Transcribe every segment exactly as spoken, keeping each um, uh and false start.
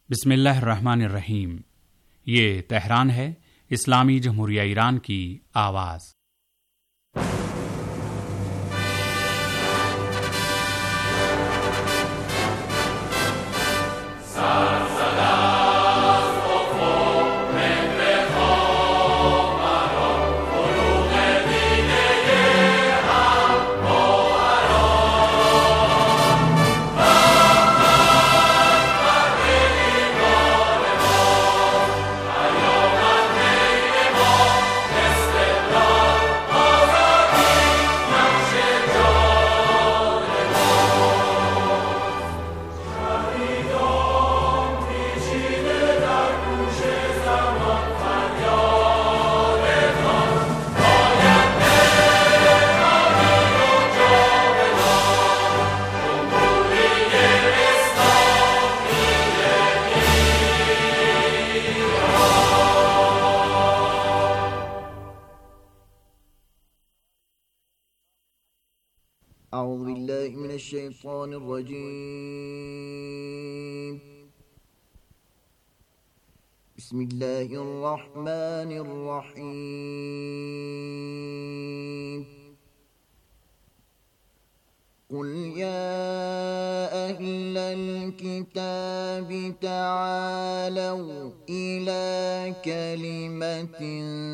بسم اللہ الرحمن الرحیم۔ یہ تہران ہے، اسلامی جمہوریہ ایران کی آواز۔ اعوذ باللہ من الشیطان الرجیم، بسم اللہ الرحمن الرحیم۔ قل یا اہل الکتاب تعالوا الی کلمۃ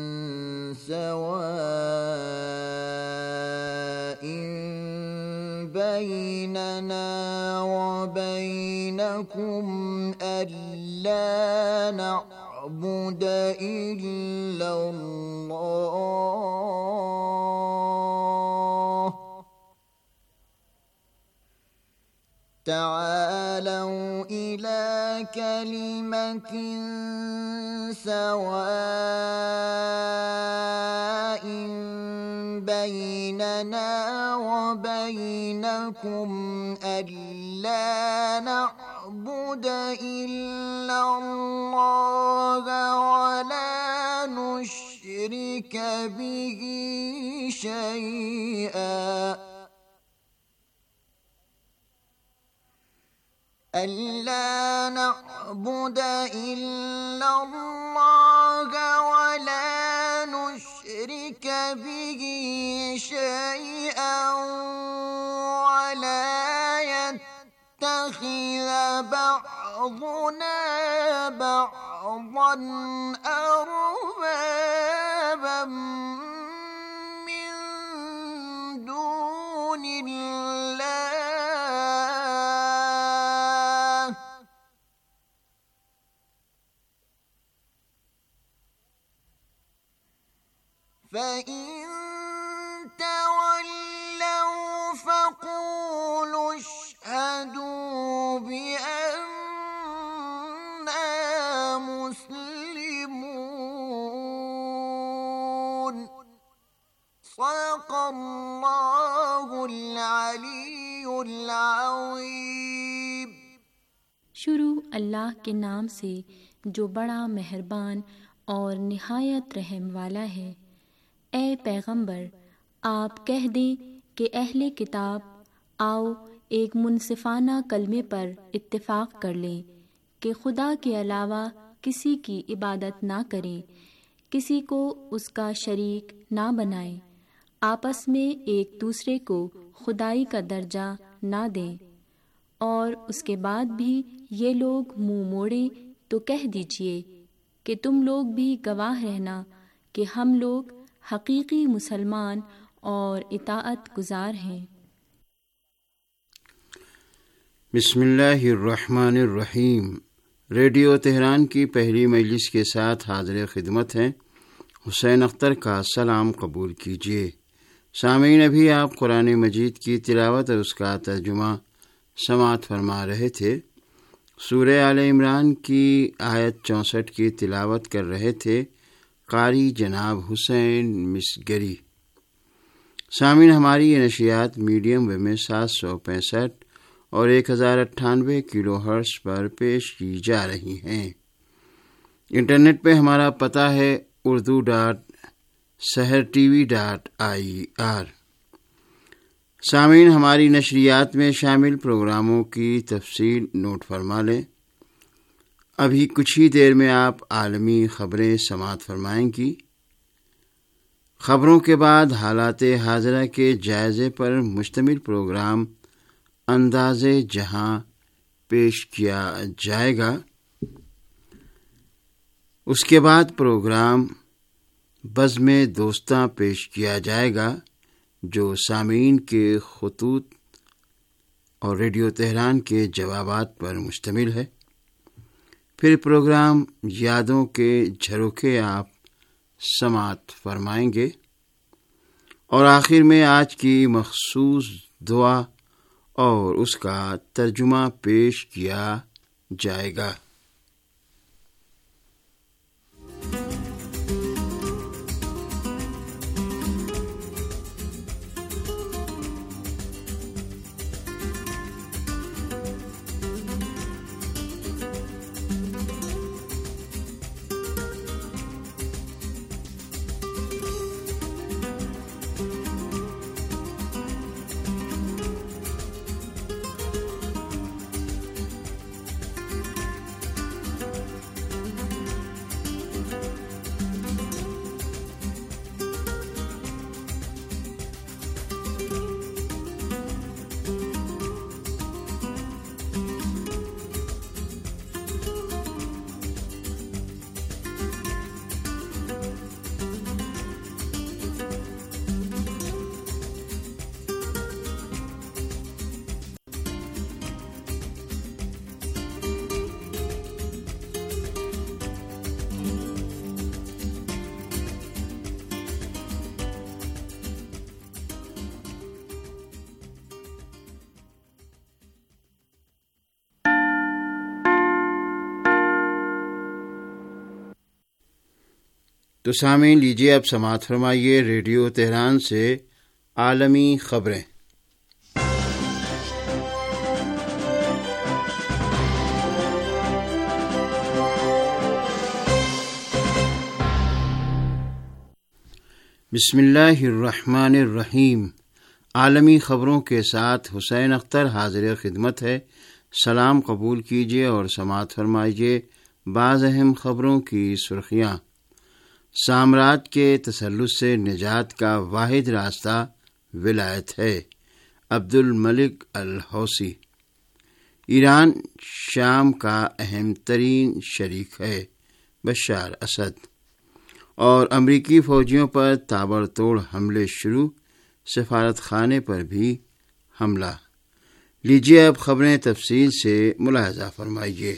سواء بیننا وبینکم الا نعبد الا اللہ تعالوا إلى كلمة سواء بيننا وبينكم ألا نعبد إلا الله ولا نشرك به شيئا ألا نعبد إلا الله ولا نشرك به شيئا ولا يتخذ بعضنا بعضا أربابا من دون الله فإن تولوا فقولوا اشهدوا بأننا مسلمون صدق اللہ العلی العظیم۔ شروع اللہ کے نام سے جو بڑا مہربان اور نہایت رحم والا ہے۔ اے پیغمبر، آپ کہہ دیں کہ اہل کتاب آؤ ایک منصفانہ کلمے پر اتفاق کر لیں کہ خدا کے علاوہ کسی کی عبادت نہ کریں، کسی کو اس کا شریک نہ بنائیں، آپس میں ایک دوسرے کو خدائی کا درجہ نہ دیں، اور اس کے بعد بھی یہ لوگ منہ موڑیں تو کہہ دیجئے کہ تم لوگ بھی گواہ رہنا کہ ہم لوگ حقیقی مسلمان اور اطاعت گزار ہیں۔ بسم اللہ الرحمن الرحیم۔ ریڈیو تہران کی پہلی مجلس کے ساتھ حاضر خدمت ہیں حسین اختر کا سلام قبول کیجیے۔ سامعین، ابھی آپ قرآن مجید کی تلاوت اور اس کا ترجمہ سماعت فرما رہے تھے۔ سورہ آل عمران کی آیت چونسٹھ کی تلاوت کر رہے تھے قاری جناب حسین مسگری۔ سامعین، ہماری یہ نشریات میڈیم ویو میں سات سو پینسٹھ اور ایک ہزار اٹھانوے کلو ہرٹز پر پیش کی جا رہی ہیں۔ انٹرنیٹ پہ ہمارا پتہ ہے Urdu dot Sahar T V dot I R. سامعین، ہماری نشریات میں شامل پروگراموں کی تفصیل نوٹ فرما لیں۔ ابھی کچھ ہی دیر میں آپ عالمی خبریں سماعت فرمائیں گی۔ خبروں کے بعد حالات حاضرہ کے جائزے پر مشتمل پروگرام انداز جہاں پیش کیا جائے گا۔ اس کے بعد پروگرام بزم دوستاں پیش کیا جائے گا جو سامعین کے خطوط اور ریڈیو تہران کے جوابات پر مشتمل ہے۔ پھر پروگرام یادوں کے جھروکے آپ سماعت فرمائیں گے اور آخر میں آج کی مخصوص دعا اور اس کا ترجمہ پیش کیا جائے گا۔ تو سامعین لیجیے اب سماعت فرمائیے ریڈیو تہران سے عالمی خبریں۔ بسم اللہ الرحمن الرحیم۔ عالمی خبروں کے ساتھ حسین اختر حاضر خدمت ہے۔ سلام قبول کیجیے اور سماعت فرمائیے بعض اہم خبروں کی سرخیاں۔ سامراج کے تسلط سے نجات کا واحد راستہ ولایت ہے، عبد الملک الحوثی۔ ایران شام کا اہم ترین شریک ہے، بشار اسد۔ اور امریکی فوجیوں پر تابڑ توڑ حملے شروع، سفارت خانے پر بھی حملہ۔ لیجیے اب خبریں تفصیل سے ملاحظہ فرمائیے۔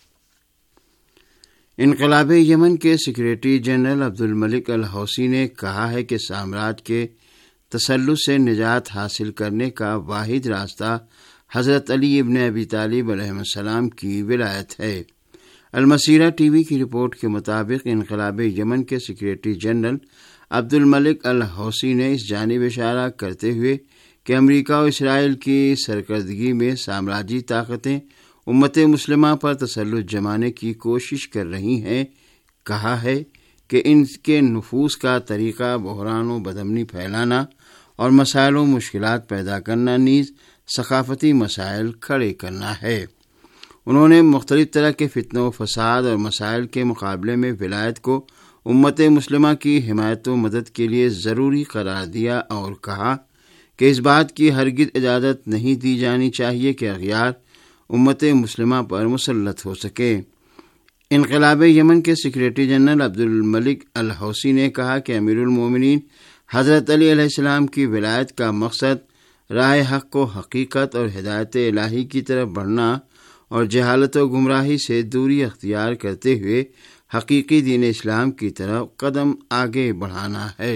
انقلاب یمن کے سیکریٹری جنرل عبد الملک الحوثی نے کہا ہے کہ سامراج کے تسلط سے نجات حاصل کرنے کا واحد راستہ حضرت علی ابن ابی طالب علیہ السلام کی ولایت ہے۔ المسیرہ ٹی وی کی رپورٹ کے مطابق انقلاب یمن کے سیکریٹری جنرل عبد الملک الحوثی نے اس جانب اشارہ کرتے ہوئے کہ امریکہ اور اسرائیل کی سرکردگی میں سامراجی طاقتیں امت مسلمہ پر تسلط جمانے کی کوشش کر رہی ہیں، کہا ہے کہ ان کے نفوذ کا طریقہ بحران و بدامنی پھیلانا اور مسائل و مشکلات پیدا کرنا نیز ثقافتی مسائل کھڑے کرنا ہے۔ انہوں نے مختلف طرح کے فتنہ و فساد اور مسائل کے مقابلے میں ولایت کو امت مسلمہ کی حمایت و مدد کے لیے ضروری قرار دیا اور کہا کہ اس بات کی ہرگز اجازت نہیں دی جانی چاہیے کہ اغیار امت مسلمہ پر مسلط ہو سکے۔ انقلاب یمن کے سیکریٹری جنرل عبد الملک الحوثی نے کہا کہ امیر المومنین حضرت علی علیہ السلام کی ولایت کا مقصد راہ حق و حقیقت اور ہدایت الہی کی طرف بڑھنا اور جہالت و گمراہی سے دوری اختیار کرتے ہوئے حقیقی دین اسلام کی طرف قدم آگے بڑھانا ہے۔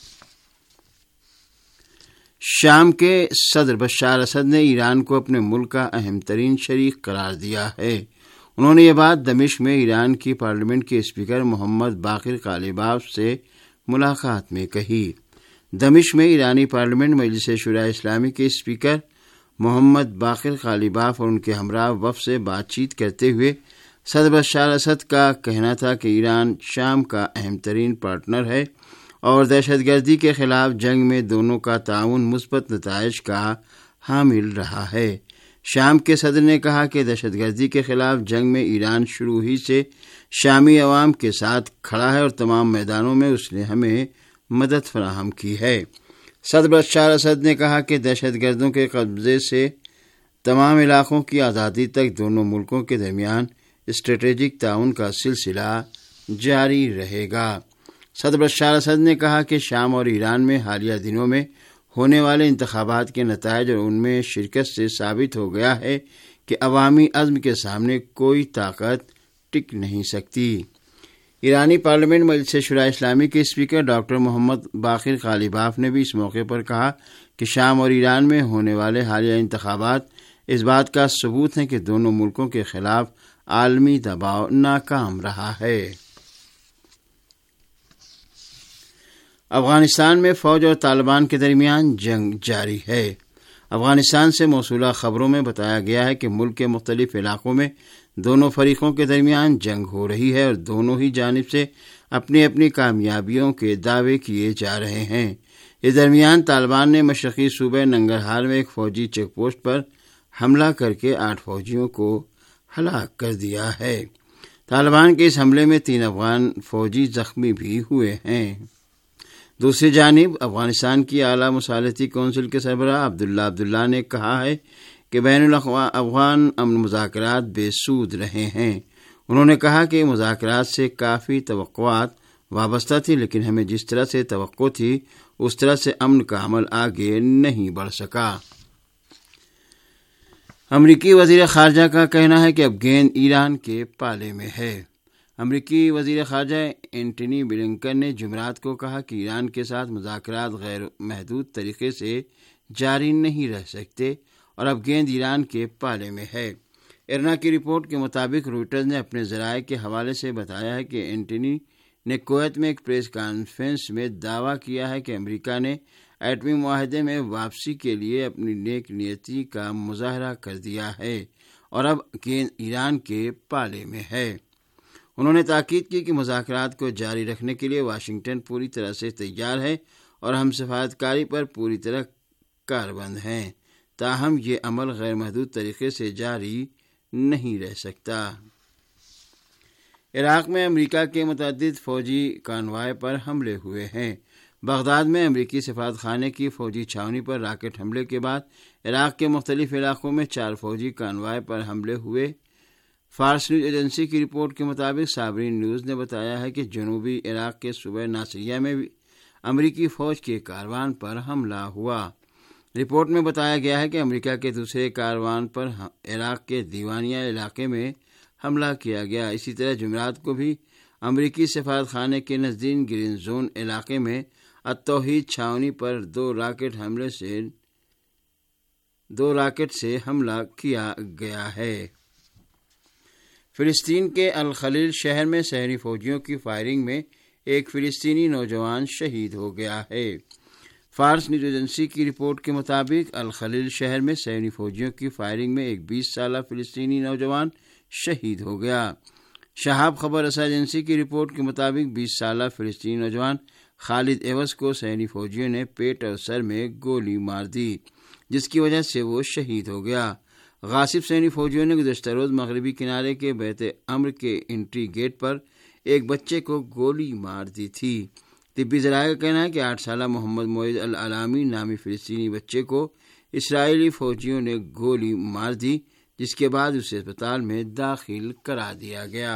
شام کے صدر بشار اسد نے ایران کو اپنے ملک کا اہم ترین شریک قرار دیا ہے۔ انہوں نے یہ بات دمشق میں ایران کی پارلیمنٹ کے اسپیکر محمد باقر قالیباف سے ملاقات میں کہی۔ دمشق میں ایرانی پارلیمنٹ مجلس شورائے اسلامی کے اسپیکر محمد باقر قالیباف اور ان کے ہمراہ وفد سے بات چیت کرتے ہوئے صدر بشار اسد کا کہنا تھا کہ ایران شام کا اہم ترین پارٹنر ہے اور دہشت گردی کے خلاف جنگ میں دونوں کا تعاون مثبت نتائج کا حامل رہا ہے۔ شام کے صدر نے کہا کہ دہشت گردی کے خلاف جنگ میں ایران شروع ہی سے شامی عوام کے ساتھ کھڑا ہے اور تمام میدانوں میں اس نے ہمیں مدد فراہم کی ہے۔ صدر بشار اسد نے کہا کہ دہشت گردوں کے قبضے سے تمام علاقوں کی آزادی تک دونوں ملکوں کے درمیان اسٹریٹجک تعاون کا سلسلہ جاری رہے گا۔ صدر بشار اسد نے کہا کہ شام اور ایران میں حالیہ دنوں میں ہونے والے انتخابات کے نتائج اور ان میں شرکت سے ثابت ہو گیا ہے کہ عوامی عزم کے سامنے کوئی طاقت ٹک نہیں سکتی۔ ایرانی پارلیمنٹ مجلس شورائے اسلامی کے speaker doctor Mohammad Baqer Ghalibaf نے بھی اس موقع پر کہا کہ شام اور ایران میں ہونے والے حالیہ انتخابات اس بات کا ثبوت ہیں کہ دونوں ملکوں کے خلاف عالمی دباؤ ناکام رہا ہے۔ افغانستان میں فوج اور طالبان کے درمیان جنگ جاری ہے۔ افغانستان سے موصولہ خبروں میں بتایا گیا ہے کہ ملک کے مختلف علاقوں میں دونوں فریقوں کے درمیان جنگ ہو رہی ہے اور دونوں ہی جانب سے اپنی اپنی کامیابیوں کے دعوے کیے جا رہے ہیں۔ اس درمیان طالبان نے مشرقی صوبہ ننگرہار میں ایک فوجی چیک پوسٹ پر حملہ کر کے آٹھ فوجیوں کو ہلاک کر دیا ہے۔ طالبان کے اس حملے میں تین افغان فوجی زخمی بھی ہوئے ہیں۔ دوسری جانب افغانستان کی اعلیٰ مصالحتی کونسل کے سربراہ عبداللہ عبداللہ نے کہا ہے کہ بین الاقوام امن مذاکرات بے سود رہے ہیں۔ انہوں نے کہا کہ مذاکرات سے کافی توقعات وابستہ تھی، لیکن ہمیں جس طرح سے توقع تھی اس طرح سے امن کا عمل آگے نہیں بڑھ سکا۔ امریکی وزیر خارجہ کا کہنا ہے کہ اب گیند ایران کے پالے میں ہے۔ امریکی وزیر خارجہ اینٹنی بلنکن نے جمعرات کو کہا کہ ایران کے ساتھ مذاکرات غیر محدود طریقے سے جاری نہیں رہ سکتے اور اب گیند ایران کے پالے میں ہے۔ ارنا کی رپورٹ کے مطابق روئٹرز نے اپنے ذرائع کے حوالے سے بتایا ہے کہ اینٹنی نے کویت میں ایک پریس کانفرنس میں دعویٰ کیا ہے کہ امریکہ نے ایٹمی معاہدے میں واپسی کے لیے اپنی نیک نیتی کا مظاہرہ کر دیا ہے اور اب گیند ایران کے پالے میں ہے۔ انہوں نے تاکید کی کہ مذاکرات کو جاری رکھنے کے لیے واشنگٹن پوری طرح سے تیار ہے اور ہم سفارتکاری پر پوری طرح کاربند ہیں، تاہم یہ عمل غیر محدود طریقے سے جاری نہیں رہ سکتا۔ عراق میں امریکہ کے متعدد فوجی کانوائے پر حملے ہوئے ہیں۔ بغداد میں امریکی سفارت خانے کی فوجی چھاونی پر راکٹ حملے کے بعد عراق کے مختلف علاقوں میں چار فوجی کانوائے پر حملے ہوئے۔ فارس نیوز ایجنسی کی رپورٹ کے مطابق صابرین نیوز نے بتایا ہے کہ جنوبی عراق کے صوبہ ناصریہ میں بھی امریکی فوج کے کاروان پر حملہ ہوا۔ رپورٹ میں بتایا گیا ہے کہ امریکہ کے دوسرے کاروان پر عراق کے دیوانیہ علاقے میں حملہ کیا گیا۔ اسی طرح جمعرات کو بھی امریکی سفارت خانے کے نزدیک گرین زون علاقے میں التوحید چھاونی پر دو راکٹ حملے سے دو راکٹ سے حملہ کیا گیا ہے۔ فلسطین کے الخلیل شہر میں شہری فوجیوں کی فائرنگ میں ایک فلسطینی نوجوان شہید ہو گیا ہے۔ فارس نیوز ایجنسی کی رپورٹ کے مطابق الخلیل شہر میں شہری فوجیوں کی فائرنگ میں ایک بیس سالہ فلسطینی نوجوان شہید ہو گیا۔ شہاب خبر رساں ایجنسی کی رپورٹ کے مطابق بیس سالہ فلسطینی نوجوان خالد ایوز کو شہری فوجیوں نے پیٹ اور سر میں گولی مار دی، جس کی وجہ سے وہ شہید ہو گیا۔ غاصب سینی فوجیوں نے گزشتہ روز مغربی کنارے کے بیت امر کے انٹری گیٹ پر ایک بچے کو گولی مار دی تھی۔ طبی ذرائع کا کہنا ہے کہ آٹھ سالہ محمد معید العلامی نامی فلسطینی بچے کو اسرائیلی فوجیوں نے گولی مار دی، جس کے بعد اسے اسپتال میں داخل کرا دیا گیا۔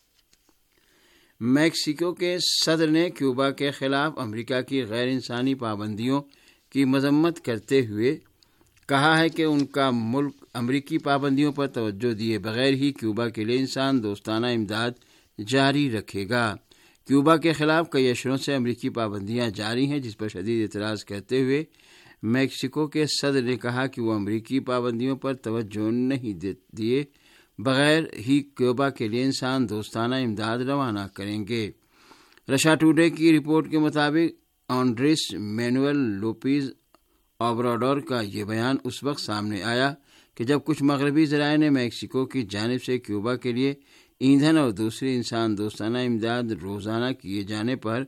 میکسیکو کے صدر نے کیوبا کے خلاف امریکہ کی غیر انسانی پابندیوں کی مذمت کرتے ہوئے کہا ہے کہ ان کا ملک امریکی پابندیوں پر توجہ دیے بغیر ہی کیوبا کے لیے انسان دوستانہ امداد جاری رکھے گا۔ کیوبا کے خلاف کئی اشروں سے امریکی پابندیاں جاری ہیں، جس پر شدید اعتراض کرتے ہوئے میکسیکو کے صدر نے کہا کہ وہ امریکی پابندیوں پر توجہ نہیں دیے بغیر ہی کیوبا کے لیے انسان دوستانہ امداد روانہ کریں گے۔ رشا ٹوڈے کی رپورٹ کے مطابق آنڈریس مینوئل لوپیز اوبراڈور کا یہ بیان اس وقت سامنے آیا کہ جب کچھ مغربی ذرائع نے میکسیکو کی جانب سے کیوبا کے لیے ایندھن اور دوسری انسان دوستانہ امداد روزانہ کیے جانے پر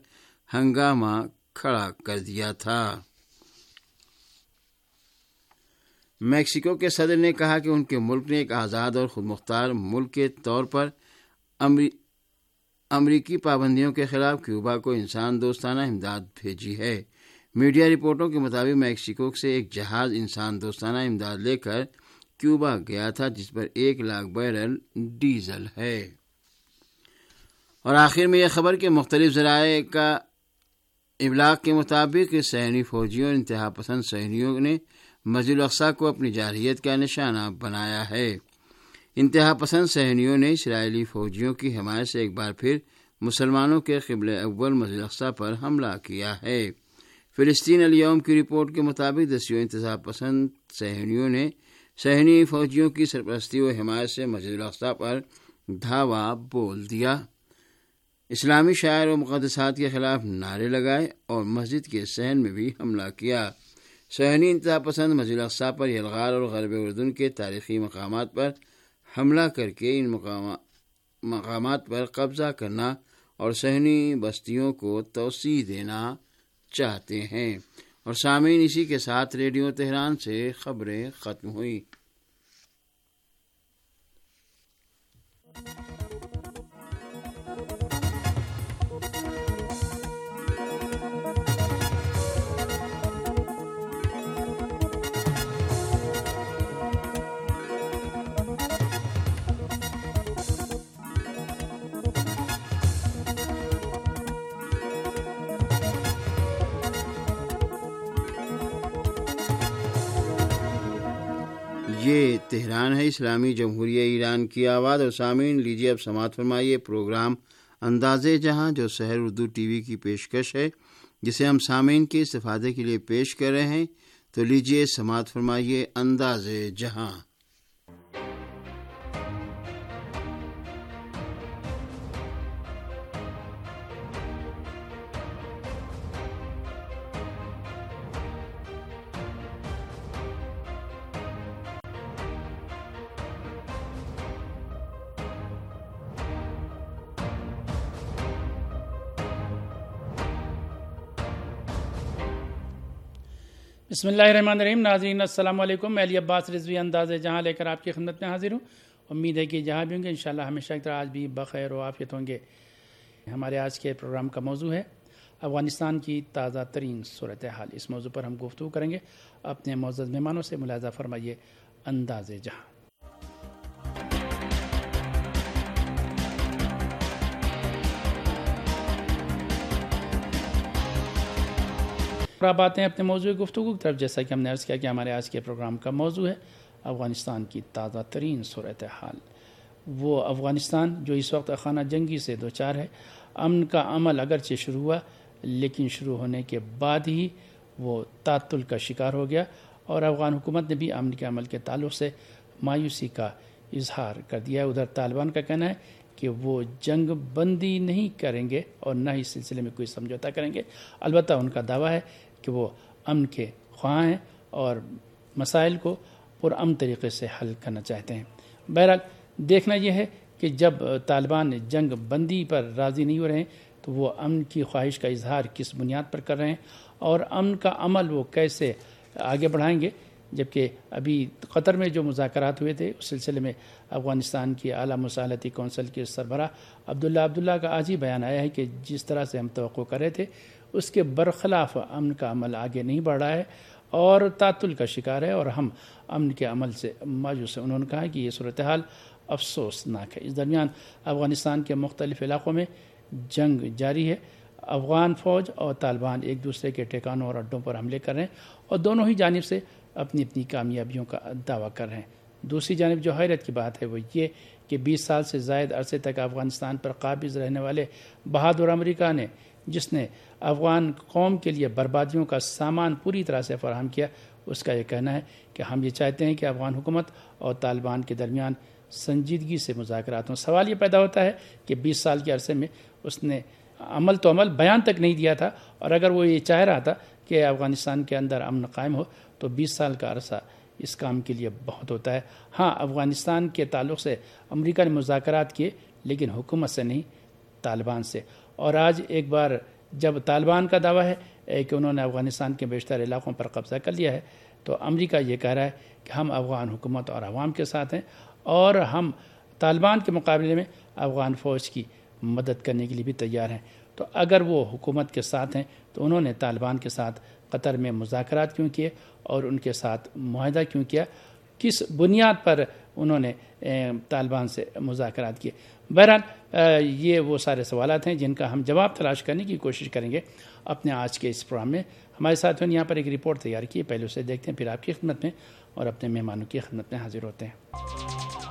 ہنگامہ کھڑا کر دیا تھا۔ میکسیکو کے صدر نے کہا کہ ان کے ملک نے ایک آزاد اور خود مختار ملک کے طور پر امری... امریکی پابندیوں کے خلاف کیوبا کو انسان دوستانہ امداد بھیجی ہے۔ میڈیا رپورٹوں کے مطابق میکسیکو سے ایک جہاز انسان دوستانہ امداد لے کر کیوبا گیا تھا، جس پر ایک لاکھ بیرل ڈیزل ہے۔ اور آخر میں یہ خبر کہ مختلف ذرائع کا ابلاغ کے مطابق صہیونی فوجیوں اور انتہا پسند صہیونیوں نے مسجد الاقصی کو اپنی جارحیت کا نشانہ بنایا ہے۔ انتہا پسند صہیونیوں نے اسرائیلی فوجیوں کی حمایت سے ایک بار پھر مسلمانوں کے قبلہ اول مسجد الاقصی پر حملہ کیا ہے۔ فلسطین الیوم کی رپورٹ کے مطابق دسیوں انتہا پسند صہیونیوں نے صہیونی فوجیوں کی سرپرستی و حمایت سے مسجد الاقصی پر دھاوا بول دیا، اسلامی شاعر و مقدسات کے خلاف نعرے لگائے اور مسجد کے صحن میں بھی حملہ کیا۔ صہیونی انتہا پسند مسجد الاقصی پر یلغار اور غرب اردن کے تاریخی مقامات پر حملہ کر کے ان مقامات پر قبضہ کرنا اور صہیونی بستیوں کو توسیع دینا چاہتے ہیں۔ اور سامعین، اسی کے ساتھ ریڈیو تہران سے خبریں ختم ہوئی۔ یہ تہران ہے، اسلامی جمہوریہ ایران کی آواز۔ اور سامعین، لیجیے اب سماعت فرمائیے پروگرام انداز جہاں، جو سحر اردو ٹی وی کی پیشکش ہے، جسے ہم سامعین کے استفادے کے لیے پیش کر رہے ہیں۔ تو لیجیے سماعت فرمائیے انداز جہاں۔ بسم اللہ الرحمن الرحیم۔ ناظرین السلام علیکم، میں علی عباس رضوی انداز جہاں لے کر آپ کی خدمت میں حاضر ہوں۔ امید ہے کہ جہاں بھی ہوں گے انشاءاللہ ہمیشہ کی طرح آج بھی بخیر و عافیت ہوں گے۔ ہمارے آج کے پروگرام کا موضوع ہے افغانستان کی تازہ ترین صورتحال۔ اس موضوع پر ہم گفتگو کریں گے اپنے معزز مہمانوں سے۔ ملاحظہ فرمائیے انداز جہاں۔ اب آتے ہیں اپنے موضوع گفتگو کی طرف۔ جیسا کہ ہم نے عرض کیا کہ ہمارے آج کے پروگرام کا موضوع ہے افغانستان کی تازہ ترین صورتحال۔ وہ افغانستان جو اس وقت خانہ جنگی سے دوچار ہے، امن کا عمل اگرچہ شروع ہوا لیکن شروع ہونے کے بعد ہی وہ تعطل کا شکار ہو گیا، اور افغان حکومت نے بھی امن کے عمل کے تعلق سے مایوسی کا اظہار کر دیا ہے۔ ادھر طالبان کا کہنا ہے کہ وہ جنگ بندی نہیں کریں گے اور نہ ہی اس سلسلے میں کوئی سمجھوتا کریں گے، البتہ ان کا دعویٰ ہے کہ وہ امن کے خواہاں ہیں اور مسائل کو پرامن طریقے سے حل کرنا چاہتے ہیں۔ بہرحال دیکھنا یہ ہے کہ جب طالبان جنگ بندی پر راضی نہیں ہو رہے ہیں تو وہ امن کی خواہش کا اظہار کس بنیاد پر کر رہے ہیں اور امن کا عمل وہ کیسے آگے بڑھائیں گے، جبکہ ابھی قطر میں جو مذاکرات ہوئے تھے اس سلسلے میں افغانستان کی اعلیٰ مصالحتی کونسل کے سربراہ عبداللہ عبداللہ کا آج ہی بیان آیا ہے کہ جس طرح سے ہم توقع کر رہے تھے اس کے برخلاف امن کا عمل آگے نہیں بڑھ رہا ہے اور تعطل کا شکار ہے اور ہم امن کے عمل سے مایوس ہیں۔ انہوں نے کہا کہ یہ صورتحال افسوسناک ہے۔ اس درمیان افغانستان کے مختلف علاقوں میں جنگ جاری ہے۔ افغان فوج اور طالبان ایک دوسرے کے ٹھکانوں اور اڈوں پر حملے کر رہے ہیں اور دونوں ہی جانب سے اپنی اپنی کامیابیوں کا دعویٰ کر رہے ہیں۔ دوسری جانب جو حیرت کی بات ہے وہ یہ کہ بیس سال سے زائد عرصے تک افغانستان پر قابض رہنے والے بہادر امریکہ نے، جس نے افغان قوم کے لیے بربادیوں کا سامان پوری طرح سے فراہم کیا، اس کا یہ کہنا ہے کہ ہم یہ چاہتے ہیں کہ افغان حکومت اور طالبان کے درمیان سنجیدگی سے مذاکرات ہوں۔ سوال یہ پیدا ہوتا ہے کہ بیس سال کے عرصے میں اس نے عمل تو عمل بیان تک نہیں دیا تھا، اور اگر وہ یہ چاہ رہا تھا کہ افغانستان کے اندر امن قائم ہو تو بیس سال کا عرصہ اس کام کے لیے بہت ہوتا ہے۔ ہاں، افغانستان کے تعلق سے امریکہ نے مذاکرات کیے لیکن حکومت سے نہیں، طالبان سے۔ اور آج ایک بار جب طالبان کا دعویٰ ہے کہ انہوں نے افغانستان کے بیشتر علاقوں پر قبضہ کر لیا ہے، تو امریکہ یہ کہہ رہا ہے کہ ہم افغان حکومت اور عوام کے ساتھ ہیں اور ہم طالبان کے مقابلے میں افغان فوج کی مدد کرنے کے لیے بھی تیار ہیں۔ تو اگر وہ حکومت کے ساتھ ہیں تو انہوں نے طالبان کے ساتھ قطر میں مذاکرات کیوں کیے اور ان کے ساتھ معاہدہ کیوں کیا، کس بنیاد پر انہوں نے طالبان سے مذاکرات کیے؟ بہرحال یہ وہ سارے سوالات ہیں جن کا ہم جواب تلاش کرنے کی کوشش کریں گے اپنے آج کے اس پروگرام میں۔ ہمارے ساتھیوں نے یہاں پر ایک رپورٹ تیار کی ہے، پہلے اسے دیکھتے ہیں، پھر آپ کی خدمت میں اور اپنے مہمانوں کی خدمت میں حاضر ہوتے ہیں۔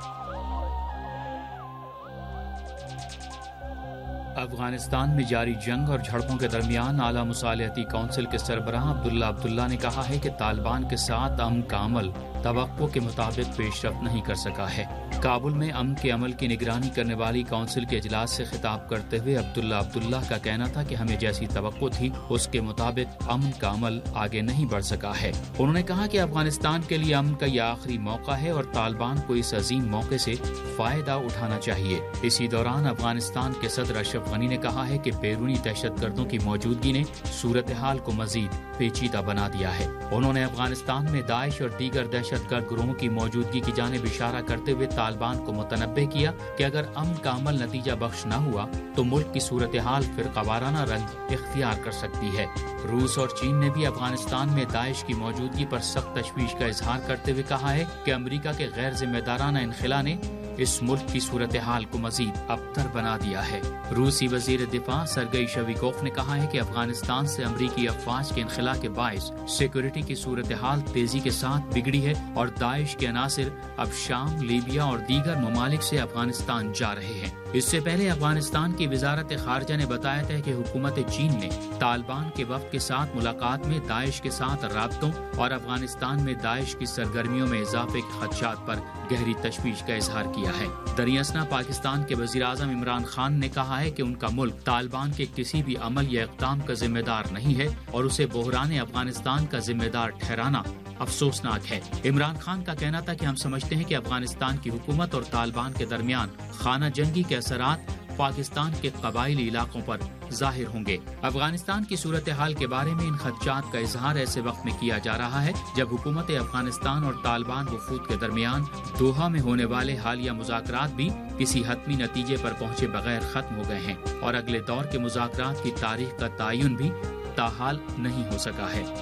افغانستان میں جاری جنگ اور جھڑپوں کے درمیان اعلیٰ مصالحتی کونسل کے سربراہ عبداللہ عبداللہ نے کہا ہے کہ طالبان کے ساتھ امن کا عمل توقع کے مطابق پیش رفت نہیں کر سکا ہے۔ کابل میں امن کے عمل کی نگرانی کرنے والی کونسل کے اجلاس سے خطاب کرتے ہوئے عبداللہ عبداللہ کا کہنا تھا کہ ہمیں جیسی توقع تھی اس کے مطابق امن کا عمل آگے نہیں بڑھ سکا ہے۔ انہوں نے کہا کہ افغانستان کے لیے امن کا یہ آخری موقع ہے اور طالبان کو اس عظیم موقع سے فائدہ اٹھانا چاہیے۔ اسی دوران افغانستان کے صدر اشرف غنی نے کہا ہے کہ بیرونی دہشت گردوں کی موجودگی نے صورتحال کو مزید پیچیدہ بنا دیا ہے۔ انہوں نے افغانستان میں داعش اور دیگر دہشت گرد گروہوں کی موجودگی کی جانب اشارہ کرتے ہوئے طالبان کو متنبہ کیا کہ اگر امن کا عمل نتیجہ بخش نہ ہوا تو ملک کی صورتحال فرقہ وارانہ رنگ اختیار کر سکتی ہے۔ روس اور چین نے بھی افغانستان میں داعش کی موجودگی پر سخت تشویش کا اظہار کرتے ہوئے کہا ہے کہ امریکہ کے غیر ذمہ دارانہ انخلا نے اس ملک کی صورتحال کو مزید ابتر بنا دیا ہے۔ روسی وزیر دفاع سرگئی شویگوف نے کہا ہے کہ افغانستان سے امریکی افواج کے انخلا کے باعث سیکورٹی کی صورتحال تیزی کے ساتھ بگڑی ہے اور داعش کے عناصر اب شام، لیبیا اور دیگر ممالک سے افغانستان جا رہے ہیں۔ اس سے پہلے افغانستان کی وزارت خارجہ نے بتایا تھا کہ حکومت چین نے طالبان کے وفد کے ساتھ ملاقات میں داعش کے ساتھ رابطوں اور افغانستان میں داعش کی سرگرمیوں میں اضافے کے خدشات پر گہری تشویش کا اظہار کیا ہے۔ دریاسنا پاکستان کے وزیر اعظم عمران خان نے کہا ہے کہ ان کا ملک طالبان کے کسی بھی عمل یا اقدام کا ذمہ دار نہیں ہے اور اسے بحران افغانستان کا ذمہ دار ٹھہرانا افسوسناک ہے۔ عمران خان کا کہنا تھا کہ ہم سمجھتے ہیں کہ افغانستان کی حکومت اور طالبان کے درمیان خانہ جنگی کے اثرات پاکستان کے قبائلی علاقوں پر ظاہر ہوں گے۔ افغانستان کی صورتحال کے بارے میں ان خدشات کا اظہار ایسے وقت میں کیا جا رہا ہے جب حکومت افغانستان اور طالبان وفود کے درمیان دوحہ میں ہونے والے حالیہ مذاکرات بھی کسی حتمی نتیجے پر پہنچے بغیر ختم ہو گئے ہیں اور اگلے دور کے مذاکرات کی تاریخ کا تعین بھی تاحال نہیں ہو سکا ہے۔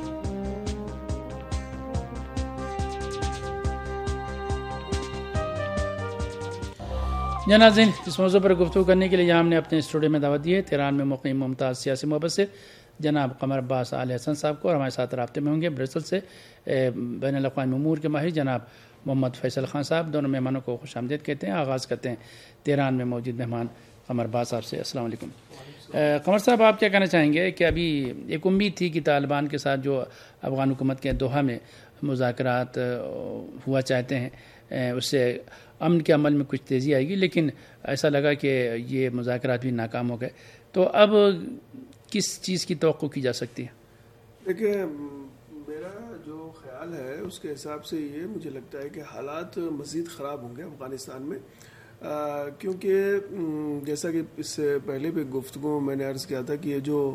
ناظرین، اس موضوع پر گفتگو کرنے کے لیے ہم نے اپنے اسٹوڈیو میں دعوت دی ہے تہران میں مقیم ممتاز سیاسی مبصر جناب قمر عباس آل حسن صاحب کو، اور ہمارے ساتھ رابطے میں ہوں گے برسل سے بین الاقوامی امور کے ماہر جناب محمد فیصل خان صاحب۔ دونوں مہمانوں کو خوش آمدید کہتے ہیں۔ آغاز کرتے ہیں تہران میں موجود مہمان قمر عباس صاحب سے۔ السلام علیکم قمر صاحب، آپ کیا کہنا چاہیں گے کہ ابھی ایک امید تھی کہ طالبان کے ساتھ جو افغان حکومت کے دوحہ میں مذاکرات ہوا چاہتے ہیں اس سے امن کے عمل میں کچھ تیزی آئے گی، لیکن ایسا لگا کہ یہ مذاکرات بھی ناکام ہو گئے، تو اب کس چیز کی توقع کی جا سکتی ہے؟ دیکھیں، میرا جو خیال ہے اس کے حساب سے یہ مجھے لگتا ہے کہ حالات مزید خراب ہوں گے افغانستان میں، کیونکہ جیسا کہ اس سے پہلے بھی گفتگو میں نے عرض کیا تھا کہ یہ جو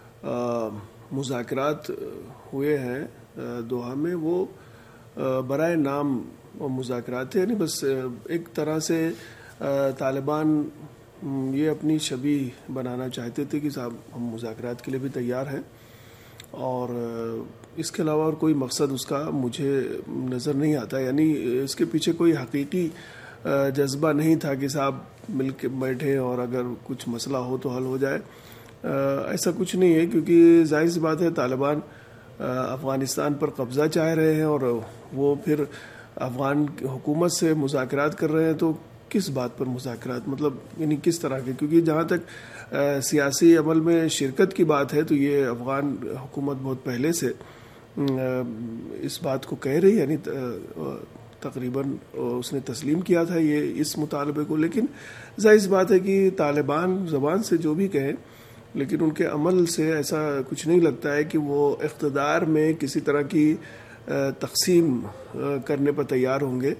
مذاکرات ہوئے ہیں دوحہ میں وہ برائے نام مذاکرات تھے، یعنی بس ایک طرح سے طالبان یہ اپنی شبیہ بنانا چاہتے تھے کہ صاحب ہم مذاکرات کے لیے بھی تیار ہیں، اور اس کے علاوہ اور کوئی مقصد اس کا مجھے نظر نہیں آتا، یعنی اس کے پیچھے کوئی حقیقی جذبہ نہیں تھا کہ صاحب مل کے بیٹھے اور اگر کچھ مسئلہ ہو تو حل ہو جائے۔ ایسا کچھ نہیں ہے، کیونکہ ظاہر سی بات ہے طالبان افغانستان پر قبضہ چاہ رہے ہیں اور وہ پھر افغان حکومت سے مذاکرات کر رہے ہیں، تو کس بات پر مذاکرات، مطلب یعنی کس طرح کے؟ کیونکہ جہاں تک سیاسی عمل میں شرکت کی بات ہے تو یہ افغان حکومت بہت پہلے سے اس بات کو کہہ رہی، یعنی تقریباً اس نے تسلیم کیا تھا یہ اس مطالبے کو، لیکن ظاہر سی بات ہے کہ طالبان زبان سے جو بھی کہیں لیکن ان کے عمل سے ایسا کچھ نہیں لگتا ہے کہ وہ اقتدار میں کسی طرح کی تقسیم کرنے پر تیار ہوں گے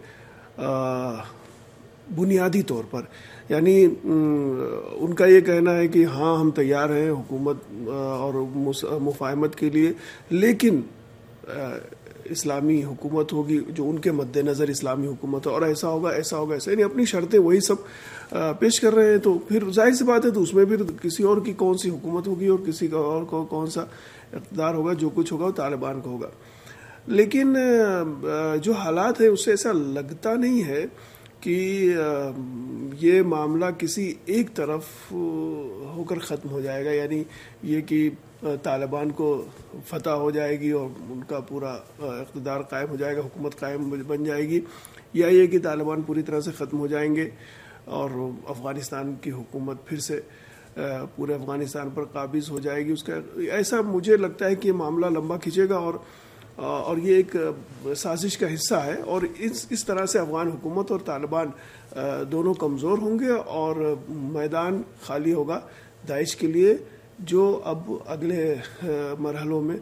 بنیادی طور پر۔ یعنی ان کا یہ کہنا ہے کہ ہاں ہم تیار ہیں حکومت اور مفاہمت کے لیے، لیکن اسلامی حکومت ہوگی جو ان کے مد نظر اسلامی حکومت ہے، اور ایسا ہوگا ایسا ہوگا ایسا، یعنی اپنی شرطیں وہی سب پیش کر رہے ہیں. تو پھر ظاہر سی بات ہے تو اس میں پھر کسی اور کی کون سی حکومت ہوگی اور کسی کا اور کو کون سا اقتدار ہوگا، جو کچھ ہوگا وہ طالبان کا ہوگا. لیکن جو حالات ہیں اس سے ایسا لگتا نہیں ہے کہ یہ معاملہ کسی ایک طرف ہو کر ختم ہو جائے گا، یعنی یہ کہ طالبان کو فتح ہو جائے گی اور ان کا پورا اقتدار قائم ہو جائے گا، حکومت قائم بن جائے گی، یا یہ کہ طالبان پوری طرح سے ختم ہو جائیں گے اور افغانستان کی حکومت پھر سے پورے افغانستان پر قابض ہو جائے گی. اس کا ایسا مجھے لگتا ہے کہ یہ معاملہ لمبا کھینچے گا اور اور یہ ایک سازش کا حصہ ہے، اور اس اس طرح سے افغان حکومت اور طالبان دونوں کمزور ہوں گے اور میدان خالی ہوگا داعش کے لیے، جو اب اگلے مرحلوں میں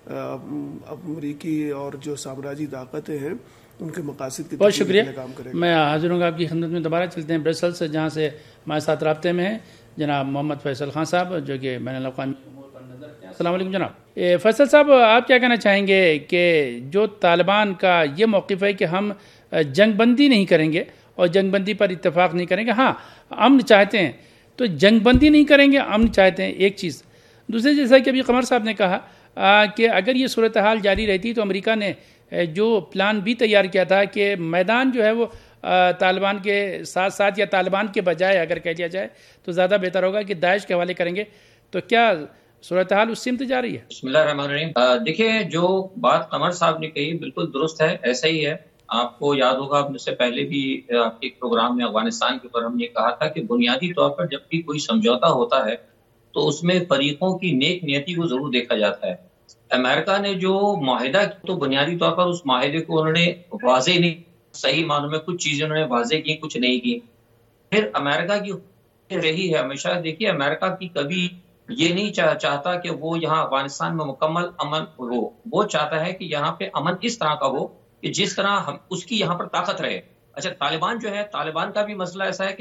امریکی اور جو سامراجی طاقتیں ہیں ان کے مقاصد کی بہت شکریہ. کام کرے گا. میں حاضر ہوں گا آپ کی خدمت میں. دوبارہ چلتے ہیں برسل سے، جہاں سے ہمارے ساتھ رابطے میں ہیں جناب محمد فیصل خان صاحب، جو کہ بین الاقوامی امور پر نظر رکھتے ہیں. السلام علیکم جناب. فیصل صاحب، آپ کیا کہنا چاہیں گے کہ جو طالبان کا یہ موقف ہے کہ ہم جنگ بندی نہیں کریں گے اور جنگ بندی پر اتفاق نہیں کریں گے، ہاں امن چاہتے ہیں، تو جنگ بندی نہیں کریں گے، امن چاہتے ہیں، ایک چیز. دوسرے، جیسا کہ ابھی قمر صاحب نے کہا کہ اگر یہ صورتحال جاری رہتی تو امریکہ نے جو پلان بھی تیار کیا تھا کہ میدان جو ہے وہ طالبان کے ساتھ ساتھ یا طالبان کے بجائے اگر کہہ دیا جائے تو زیادہ بہتر ہوگا کہ داعش کے حوالے کریں گے، تو کیا صورتحال اس سمت جا رہی ہے؟ بسم اللہ الرحمن الرحیم. دیکھیں، جو بات قمر صاحب نے کہی بالکل درست ہے، ایسا ہی ہے. آپ کو یاد ہوگا اس سے پہلے بھی آپ کے ایک پروگرام میں افغانستان کے اوپر ہم نے کہا تھا کہ بنیادی طور پر جب بھی کوئی سمجھوتا ہوتا ہے تو اس میں فریقوں کی نیک نیتی کو ضرور دیکھا جاتا ہے. امریکہ نے جو معاہدہ کیا تو بنیادی طور پر اس معاہدے کو انہوں نے واضح نہیں، صحیح معنوں میں کچھ چیزیں انہوں نے واضح کی، کچھ نہیں کی. پھر امریکہ کی رہی ہے ہمیشہ، دیکھیے امریکہ کی کبھی یہ نہیں چاہتا کہ وہ یہاں افغانستان میں مکمل امن ہو، وہ چاہتا ہے کہ یہاں پہ امن اس طرح کا ہو کہ جس طرح ہم اس کی یہاں پر طاقت رہے. اچھا، طالبان جو ہے، طالبان کا بھی مسئلہ ایسا ہے کہ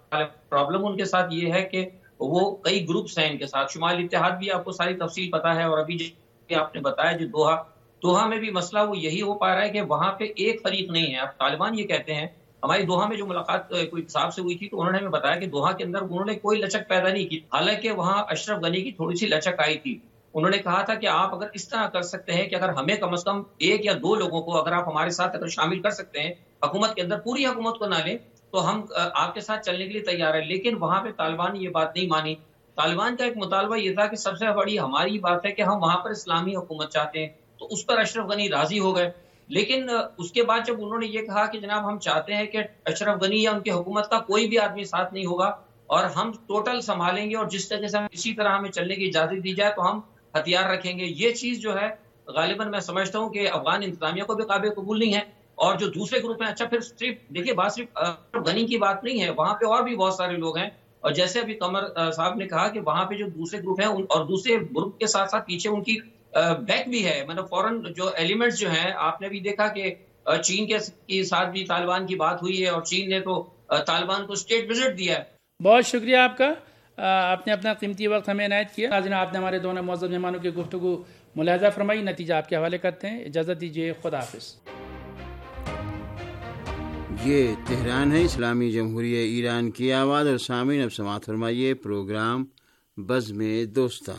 پرابلم ان کے ساتھ یہ ہے کہ وہ کئی گروپس ہیں ان کے ساتھ. شمال اتحاد بھی آپ کو ساری تفصیل پتا ہے، اور ابھی جو آپ نے بتایا جو دوحہ دوحہ میں بھی مسئلہ وہ یہی ہو پا رہا ہے کہ وہاں پہ ایک فریق نہیں ہے. اب طالبان یہ کہتے ہیں، ہماری دوحہ میں جو ملاقات کوئی صاحب سے ہوئی تھی تو انہوں نے ہمیں بتایا کہ دوحہ کے اندر انہوں نے کوئی لچک پیدا نہیں کی، حالانکہ وہاں اشرف غنی کی تھوڑی سی لچک آئی تھی. انہوں نے کہا تھا کہ آپ اگر اس طرح کر سکتے ہیں کہ اگر ہمیں کم از کم ایک یا دو لوگوں کو اگر آپ ہمارے ساتھ اگر شامل کر سکتے ہیں حکومت کے اندر، پوری حکومت کو نہ لیں تو ہم آپ کے ساتھ چلنے کے لیے تیار ہیں. لیکن وہاں پہ طالبان نے یہ بات نہیں مانی. طالبان کا ایک مطالبہ یہ تھا کہ سب سے بڑی ہماری بات ہے کہ ہم وہاں پر اسلامی حکومت چاہتے ہیں، تو اس پر اشرف غنی راضی ہو گئے. لیکن اس کے بعد جب انہوں نے یہ کہا کہ جناب ہم چاہتے ہیں کہ اشرف غنی یا ان کی حکومت کا کوئی بھی آدمی ساتھ نہیں ہوگا اور ہم ٹوٹل سنبھالیں گے، اور جس طرح سے اسی طرح ہمیں چلنے کی اجازت دی جائے تو ہم ہتھیار رکھیں گے، یہ چیز جو ہے غالباً میں سمجھتا ہوں کہ افغان انتظامیہ کو بھی قابل قبول نہیں ہے. اور جو دوسرے گروپ ہیں، اچھا پھر صرف دیکھیے بات صرف غنی کی بات نہیں ہے، وہاں پہ اور بھی بہت سارے لوگ ہیں. اور جیسے ابھی قمر صاحب نے کہا کہ وہاں پہ جو دوسرے گروپ ہیں اور دوسرے گروپ کے ساتھ ساتھ پیچھے ان کی بیک بھی ہے، مطلب فورن جو ایلیمنٹس جو ہیں، آپ نے بھی دیکھا کہ چین کے ساتھ بھی طالبان کی بات ہوئی ہے اور چین نے تو طالبان کو اسٹیٹ وزٹ دیا ہے. بہت شکریہ آپ کا، آپ نے اپنا قیمتی وقت ہمیں عنایت کیا. ناظرین، آپ نے ہمارے دونوں معزز مہمانوں کی گفتگو ملاحظہ فرمائی، نتیجہ آپ کے حوالے کرتے ہیں. اجازت دیجیے، خدا حافظ. یہ تہران ہے، اسلامی جمہوریہ ایران کی آواز. اور سامعین اب سماعت فرمائیے پروگرام بزم دوستاں.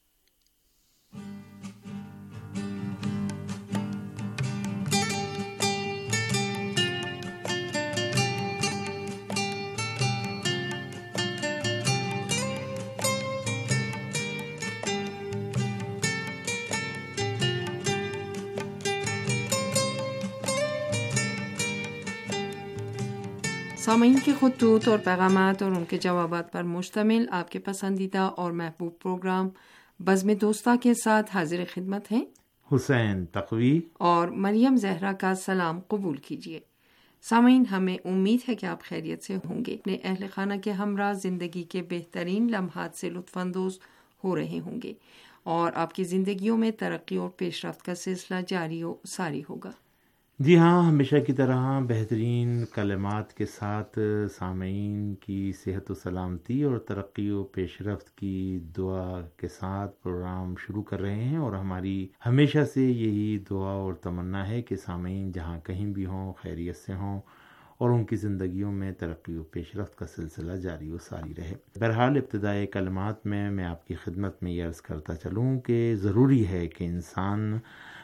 سامعین کے خطوط اور پیغامات اور ان کے جوابات پر مشتمل آپ کے پسندیدہ اور محبوب پروگرام بزم دوستاں کے ساتھ حاضر خدمت ہیں حسین تقوی اور مریم زہرا کا سلام قبول کیجیے. سامعین، ہمیں امید ہے کہ آپ خیریت سے ہوں گے، اپنے اہل خانہ کے ہمراہ زندگی کے بہترین لمحات سے لطف اندوز ہو رہے ہوں گے اور آپ کی زندگیوں میں ترقی اور پیش رفت کا سلسلہ جاری و ساری ہوگا. جی ہاں، ہمیشہ کی طرح بہترین کلمات کے ساتھ سامعین کی صحت و سلامتی اور ترقی و پیش رفت کی دعا کے ساتھ پروگرام شروع کر رہے ہیں، اور ہماری ہمیشہ سے یہی دعا اور تمنا ہے کہ سامعین جہاں کہیں بھی ہوں خیریت سے ہوں اور ان کی زندگیوں میں ترقی و پیش رفت کا سلسلہ جاری و ساری رہے۔ بہرحال ابتدائی کلمات میں میں آپ کی خدمت میں یہ عرض کرتا چلوں کہ ضروری ہے کہ انسان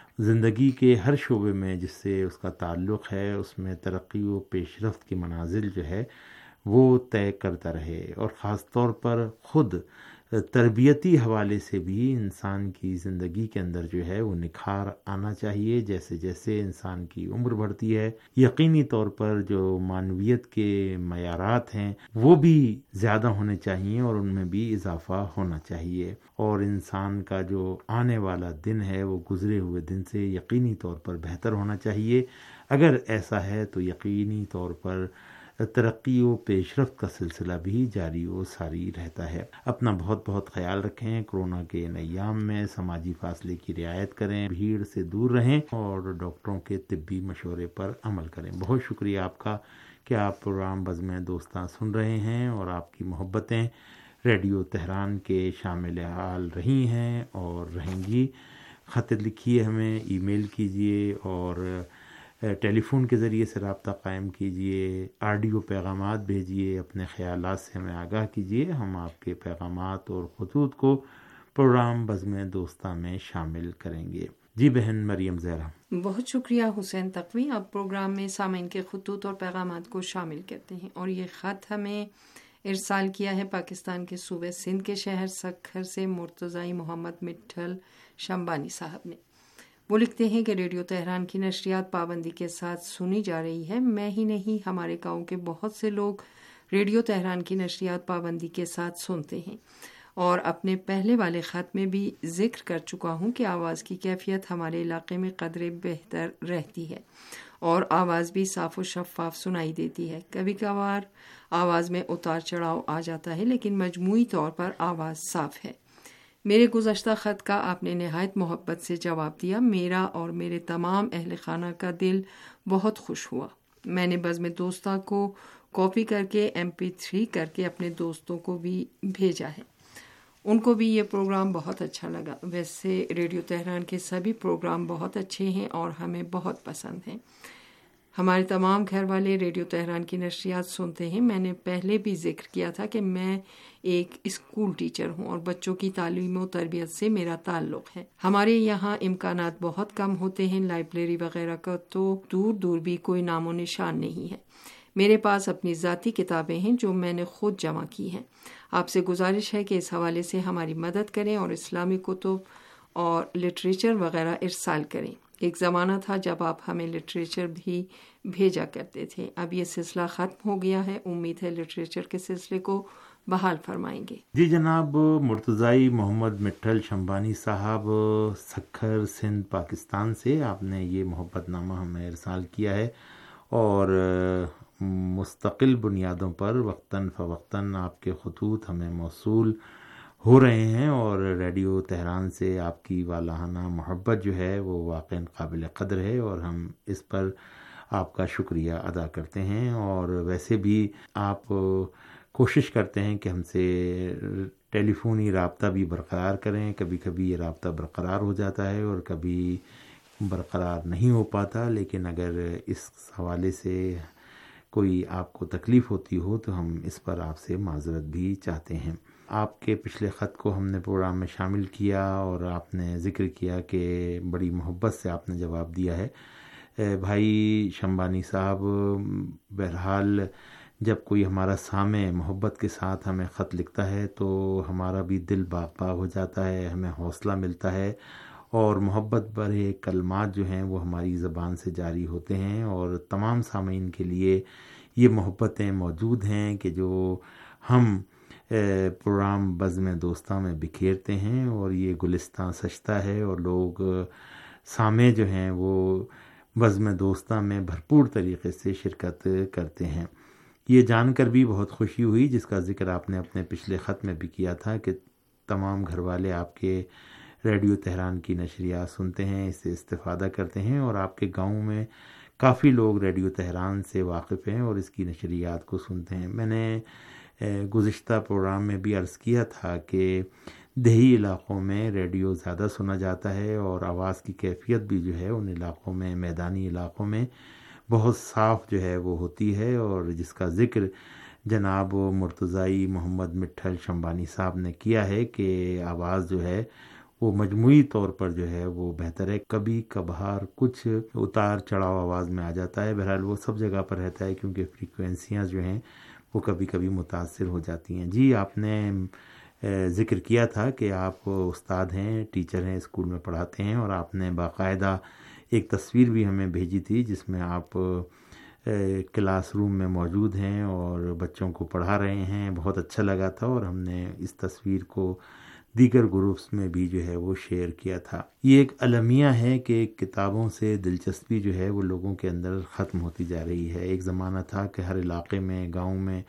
زندگی کے ہر شعبے میں جس سے اس کا تعلق ہے اس میں ترقی و پیش رفت کی منازل جو ہے وہ طے کرتا رہے، اور خاص طور پر خود تربیتی حوالے سے بھی انسان کی زندگی کے اندر جو ہے وہ نکھار آنا چاہیے۔ جیسے جیسے انسان کی عمر بڑھتی ہے یقینی طور پر جو معنویت کے معیارات ہیں وہ بھی زیادہ ہونے چاہیے اور ان میں بھی اضافہ ہونا چاہیے، اور انسان کا جو آنے والا دن ہے وہ گزرے ہوئے دن سے یقینی طور پر بہتر ہونا چاہیے۔ اگر ایسا ہے تو یقینی طور پر ترقی و پیش رفت کا سلسلہ بھی جاری و ساری رہتا ہے۔ اپنا بہت بہت خیال رکھیں، کورونا کے ان ایام میں سماجی فاصلے کی رعایت کریں، بھیڑ سے دور رہیں اور ڈاکٹروں کے طبی مشورے پر عمل کریں۔ بہت شکریہ آپ کا کہ آپ پروگرام بزم دوستاں سن رہے ہیں، اور آپ کی محبتیں ریڈیو تہران کے شامل حال رہی ہیں اور رہیں گی۔ خط لکھیے ہمیں، ای میل کیجیے اور ٹیلی فون کے ذریعے سے رابطہ قائم کیجیے، آڈیو پیغامات بھیجیے، اپنے خیالات سے ہمیں آگاہ کیجیے۔ ہم آپ کے پیغامات اور خطوط کو پروگرام بزم دوستاں میں شامل کریں گے۔ جی بہن مریم زہرا۔ بہت شکریہ حسین تقوی۔ اب پروگرام میں سامعین کے خطوط اور پیغامات کو شامل کرتے ہیں، اور یہ خط ہمیں ارسال کیا ہے پاکستان کے صوبے سندھ کے شہر سکھر سے مرتضی محمد مٹھل شمبانی صاحب نے۔ وہ لکھتے ہیں کہ ریڈیو تہران کی نشریات پابندی کے ساتھ سنی جا رہی ہے۔ میں ہی نہیں، ہمارے گاؤں کے بہت سے لوگ ریڈیو تہران کی نشریات پابندی کے ساتھ سنتے ہیں، اور اپنے پہلے والے خط میں بھی ذکر کر چکا ہوں کہ آواز کی کیفیت ہمارے علاقے میں قدرے بہتر رہتی ہے، اور آواز بھی صاف و شفاف سنائی دیتی ہے۔ کبھی کبھار آواز میں اتار چڑھاؤ آ جاتا ہے، لیکن مجموعی طور پر آواز صاف ہے۔ میرے گزشتہ خط کا آپ نے نہایت محبت سے جواب دیا۔ میرا اور میرے تمام اہل خانہ کا دل بہت خوش ہوا۔ میں نے بزم دوستاں کو کاپی کر کے ایم پی تھری کر کے اپنے دوستوں کو بھی بھیجا ہے، ان کو بھی یہ پروگرام بہت اچھا لگا۔ ویسے ریڈیو تہران کے سبھی پروگرام بہت اچھے ہیں اور ہمیں بہت پسند ہیں۔ ہمارے تمام گھر والے ریڈیو تہران کی نشریات سنتے ہیں۔ میں نے پہلے بھی ذکر کیا تھا کہ میں ایک اسکول ٹیچر ہوں اور بچوں کی تعلیم و تربیت سے میرا تعلق ہے۔ ہمارے یہاں امکانات بہت کم ہوتے ہیں، لائبریری وغیرہ کا تو دور دور بھی کوئی نام و نشان نہیں ہے۔ میرے پاس اپنی ذاتی کتابیں ہیں جو میں نے خود جمع کی ہیں۔ آپ سے گزارش ہے کہ اس حوالے سے ہماری مدد کریں اور اسلامی کتب اور لٹریچر وغیرہ ارسال کریں۔ ایک زمانہ تھا جب آپ ہمیں لٹریچر بھی بھیجا کرتے تھے، اب یہ سلسلہ ختم ہو گیا ہے۔ امید ہے لٹریچر کے سلسلے کو بحال فرمائیں گے۔ جی جناب مرتضی محمد مٹھل شمبانی صاحب سکھر سندھ پاکستان سے آپ نے یہ محبت نامہ ہمیں ارسال کیا ہے، اور مستقل بنیادوں پر وقتاً فوقتاً آپ کے خطوط ہمیں موصول ہو رہے ہیں، اور ریڈیو تہران سے آپ کی والہانہ محبت جو ہے وہ واقعاً قابل قدر ہے، اور ہم اس پر آپ کا شکریہ ادا کرتے ہیں۔ اور ویسے بھی آپ کوشش کرتے ہیں کہ ہم سے ٹیلی فونی رابطہ بھی برقرار کریں۔ کبھی کبھی یہ رابطہ برقرار ہو جاتا ہے اور کبھی برقرار نہیں ہو پاتا، لیکن اگر اس حوالے سے کوئی آپ کو تکلیف ہوتی ہو تو ہم اس پر آپ سے معذرت بھی چاہتے ہیں۔ آپ کے پچھلے خط کو ہم نے پروگرام میں شامل کیا اور آپ نے ذکر کیا کہ بڑی محبت سے آپ نے جواب دیا ہے۔ بھائی شمبانی صاحب، بہرحال جب کوئی ہمارا سامع محبت کے ساتھ ہمیں خط لکھتا ہے تو ہمارا بھی دل باغ باغ ہو جاتا ہے، ہمیں حوصلہ ملتا ہے، اور محبت بھرے کلمات جو ہیں وہ ہماری زبان سے جاری ہوتے ہیں، اور تمام سامعین کے لیے یہ محبتیں موجود ہیں کہ جو ہم پروگرام بزم دوستاں میں بکھیرتے ہیں، اور یہ گلستان سجتا ہے اور لوگ سامع جو ہیں وہ بزم دوستاں میں بھرپور طریقے سے شرکت کرتے ہیں۔ یہ جان کر بھی بہت خوشی ہوئی، جس کا ذکر آپ نے اپنے پچھلے خط میں بھی کیا تھا، کہ تمام گھر والے آپ کے ریڈیو تہران کی نشریات سنتے ہیں، اس سے استفادہ کرتے ہیں، اور آپ کے گاؤں میں کافی لوگ ریڈیو تہران سے واقف ہیں اور اس کی نشریات کو سنتے ہیں۔ میں نے گزشتہ پروگرام میں بھی عرض کیا تھا کہ دیہی علاقوں میں ریڈیو زیادہ سنا جاتا ہے اور آواز کی کیفیت بھی جو ہے ان علاقوں میں، میدانی علاقوں میں بہت صاف جو ہے وہ ہوتی ہے، اور جس کا ذکر جناب مرتضی محمد مٹھل شمبانی صاحب نے کیا ہے کہ آواز جو ہے وہ مجموعی طور پر جو ہے وہ بہتر ہے۔ کبھی کبھار کچھ اتار چڑھاؤ آواز میں آ جاتا ہے، بہرحال وہ سب جگہ پر رہتا ہے کیونکہ فریکوینسیاں جو ہیں وہ کبھی کبھی متاثر ہو جاتی ہیں۔ جی آپ نے ذکر کیا تھا کہ آپ استاد ہیں، ٹیچر ہیں، اسکول میں پڑھاتے ہیں، اور آپ نے باقاعدہ ایک تصویر بھی ہمیں بھیجی تھی جس میں آپ کلاس روم میں موجود ہیں اور بچوں کو پڑھا رہے ہیں۔ بہت اچھا لگا تھا اور ہم نے اس تصویر کو دیگر گروپس میں بھی جو ہے وہ شیئر کیا تھا۔ یہ ایک المیہ ہے کہ کتابوں سے دلچسپی جو ہے وہ لوگوں کے اندر ختم ہوتی جا رہی ہے۔ ایک زمانہ تھا کہ ہر علاقے میں، گاؤں میں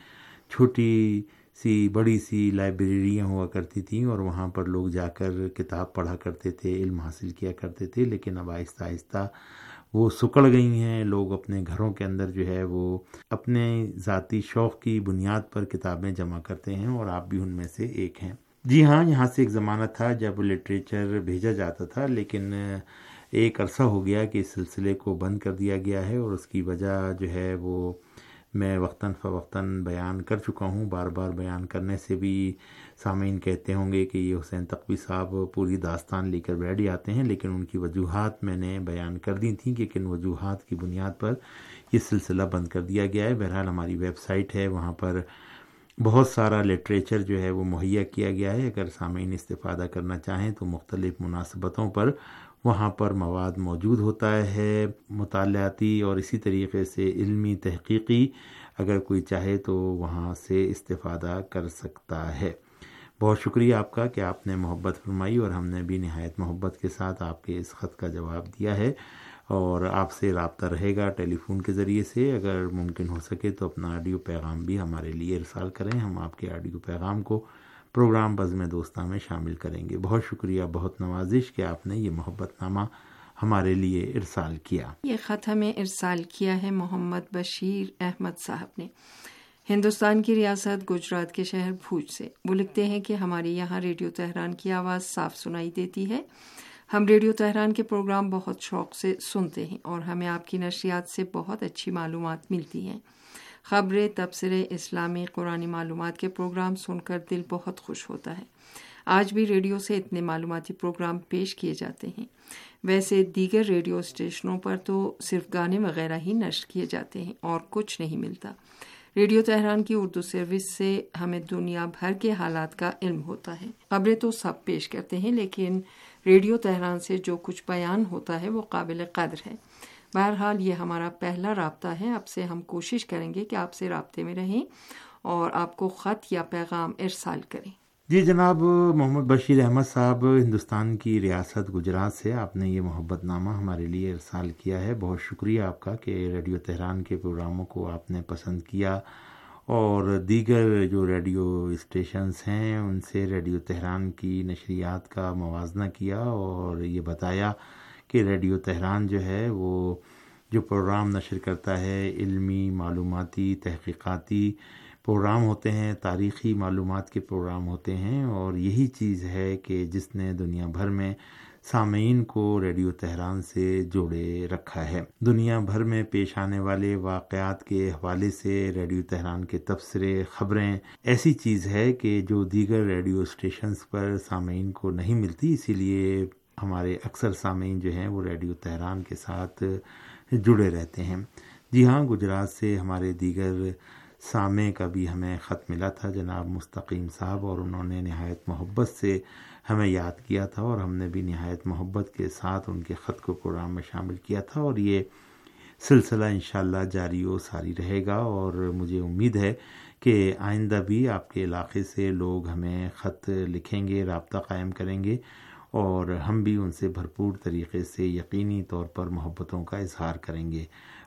چھوٹی سی بڑی سی لائبریریاں ہوا کرتی تھیں اور وہاں پر لوگ جا کر کتاب پڑھا کرتے تھے، علم حاصل کیا کرتے تھے، لیکن اب آہستہ آہستہ وہ سکڑ گئی ہیں۔ لوگ اپنے گھروں کے اندر جو ہے وہ اپنے ذاتی شوق کی بنیاد پر کتابیں جمع کرتے ہیں اور آپ بھی ان میں سے ایک ہیں۔ جی ہاں، یہاں سے ایک زمانہ تھا جب لٹریچر بھیجا جاتا تھا، لیکن ایک عرصہ ہو گیا کہ اس سلسلے کو بند کر دیا گیا ہے، اور اس کی وجہ جو ہے وہ میں وقتاً فوقتاً بیان کر چکا ہوں۔ بار بار بیان کرنے سے بھی سامعین کہتے ہوں گے کہ یہ حسین تقوی صاحب پوری داستان لے کر بیٹھ جاتے ہیں، لیکن ان کی وجوہات میں نے بیان کر دی تھیں کہ کن وجوہات کی بنیاد پر یہ سلسلہ بند کر دیا گیا ہے۔ بہرحال ہماری ویب سائٹ ہے، وہاں پر بہت سارا لٹریچر جو ہے وہ مہیا کیا گیا ہے۔ اگر سامعین استفادہ کرنا چاہیں تو مختلف مناسبتوں پر وہاں پر مواد موجود ہوتا ہے، مطالعاتی اور اسی طریقے سے علمی تحقیقی۔ اگر کوئی چاہے تو وہاں سے استفادہ کر سکتا ہے۔ بہت شکریہ آپ کا کہ آپ نے محبت فرمائی، اور ہم نے بھی نہایت محبت کے ساتھ آپ کے اس خط کا جواب دیا ہے، اور آپ سے رابطہ رہے گا ٹیلی فون کے ذریعے سے۔ اگر ممکن ہو سکے تو اپنا آڈیو پیغام بھی ہمارے لیے ارسال کریں، ہم آپ کے آڈیو پیغام کو پروگرام بزم دوستاں میں شامل کریں گے۔ بہت شکریہ، بہت نوازش کہ آپ نے یہ محبت نامہ ہمارے لیے ارسال کیا۔ یہ خط ہمیں ارسال کیا ہے محمد بشیر احمد صاحب نے، ہندوستان کی ریاست گجرات کے شہر بھوج سے۔ وہ لکھتے ہیں کہ ہمارے یہاں ریڈیو تہران کی آواز صاف سنائی دیتی ہے۔ ہم ریڈیو تہران کے پروگرام بہت شوق سے سنتے ہیں اور ہمیں آپ کی نشریات سے بہت اچھی معلومات ملتی ہیں۔ خبریں، تبصرے، اسلامی قرآنی معلومات کے پروگرام سن کر دل بہت خوش ہوتا ہے۔ آج بھی ریڈیو سے اتنے معلوماتی پروگرام پیش کیے جاتے ہیں۔ ویسے دیگر ریڈیو اسٹیشنوں پر تو صرف گانے وغیرہ ہی نشر کیے جاتے ہیں اور کچھ نہیں ملتا۔ ریڈیو تہران کی اردو سروس سے ہمیں دنیا بھر کے حالات کا علم ہوتا ہے۔ خبریں تو سب پیش کرتے ہیں، لیکن ریڈیو تہران سے جو کچھ بیان ہوتا ہے وہ قابل قدر ہے۔ بہرحال یہ ہمارا پہلا رابطہ ہے، اب سے ہم کوشش کریں گے کہ آپ سے رابطے میں رہیں اور آپ کو خط یا پیغام ارسال کریں۔ جی جناب محمد بشیر احمد صاحب، ہندوستان کی ریاست گجرات سے آپ نے یہ محبت نامہ ہمارے لیے ارسال کیا ہے۔ بہت شکریہ آپ کا کہ ریڈیو تہران کے پروگراموں کو آپ نے پسند کیا اور دیگر جو ریڈیو اسٹیشنز ہیں ان سے ریڈیو تہران کی نشریات کا موازنہ کیا اور یہ بتایا کہ ریڈیو تہران جو ہے وہ جو پروگرام نشر کرتا ہے، علمی، معلوماتی، تحقیقاتی پروگرام ہوتے ہیں، تاریخی معلومات کے پروگرام ہوتے ہیں، اور یہی چیز ہے کہ جس نے دنیا بھر میں سامعین کو ریڈیو تہران سے جوڑے رکھا ہے۔ دنیا بھر میں پیش آنے والے واقعات کے حوالے سے ریڈیو تہران کے تبصرے، خبریں ایسی چیز ہے کہ جو دیگر ریڈیو اسٹیشنز پر سامعین کو نہیں ملتی، اسی لیے ہمارے اکثر سامعین جو ہیں وہ ریڈیو تہران کے ساتھ جڑے رہتے ہیں۔ جی ہاں، گجرات سے ہمارے دیگر سامع کا بھی ہمیں خط ملا تھا، جناب مستقیم صاحب، اور انہوں نے نہایت محبت سے ہمیں یاد کیا تھا اور ہم نے بھی نہایت محبت کے ساتھ ان کے خط کو پروگرام میں شامل کیا تھا، اور یہ سلسلہ انشاءاللہ جاری و ساری رہے گا، اور مجھے امید ہے کہ آئندہ بھی آپ کے علاقے سے لوگ ہمیں خط لکھیں گے، رابطہ قائم کریں گے، اور ہم بھی ان سے بھرپور طریقے سے یقینی طور پر محبتوں کا اظہار کریں گے۔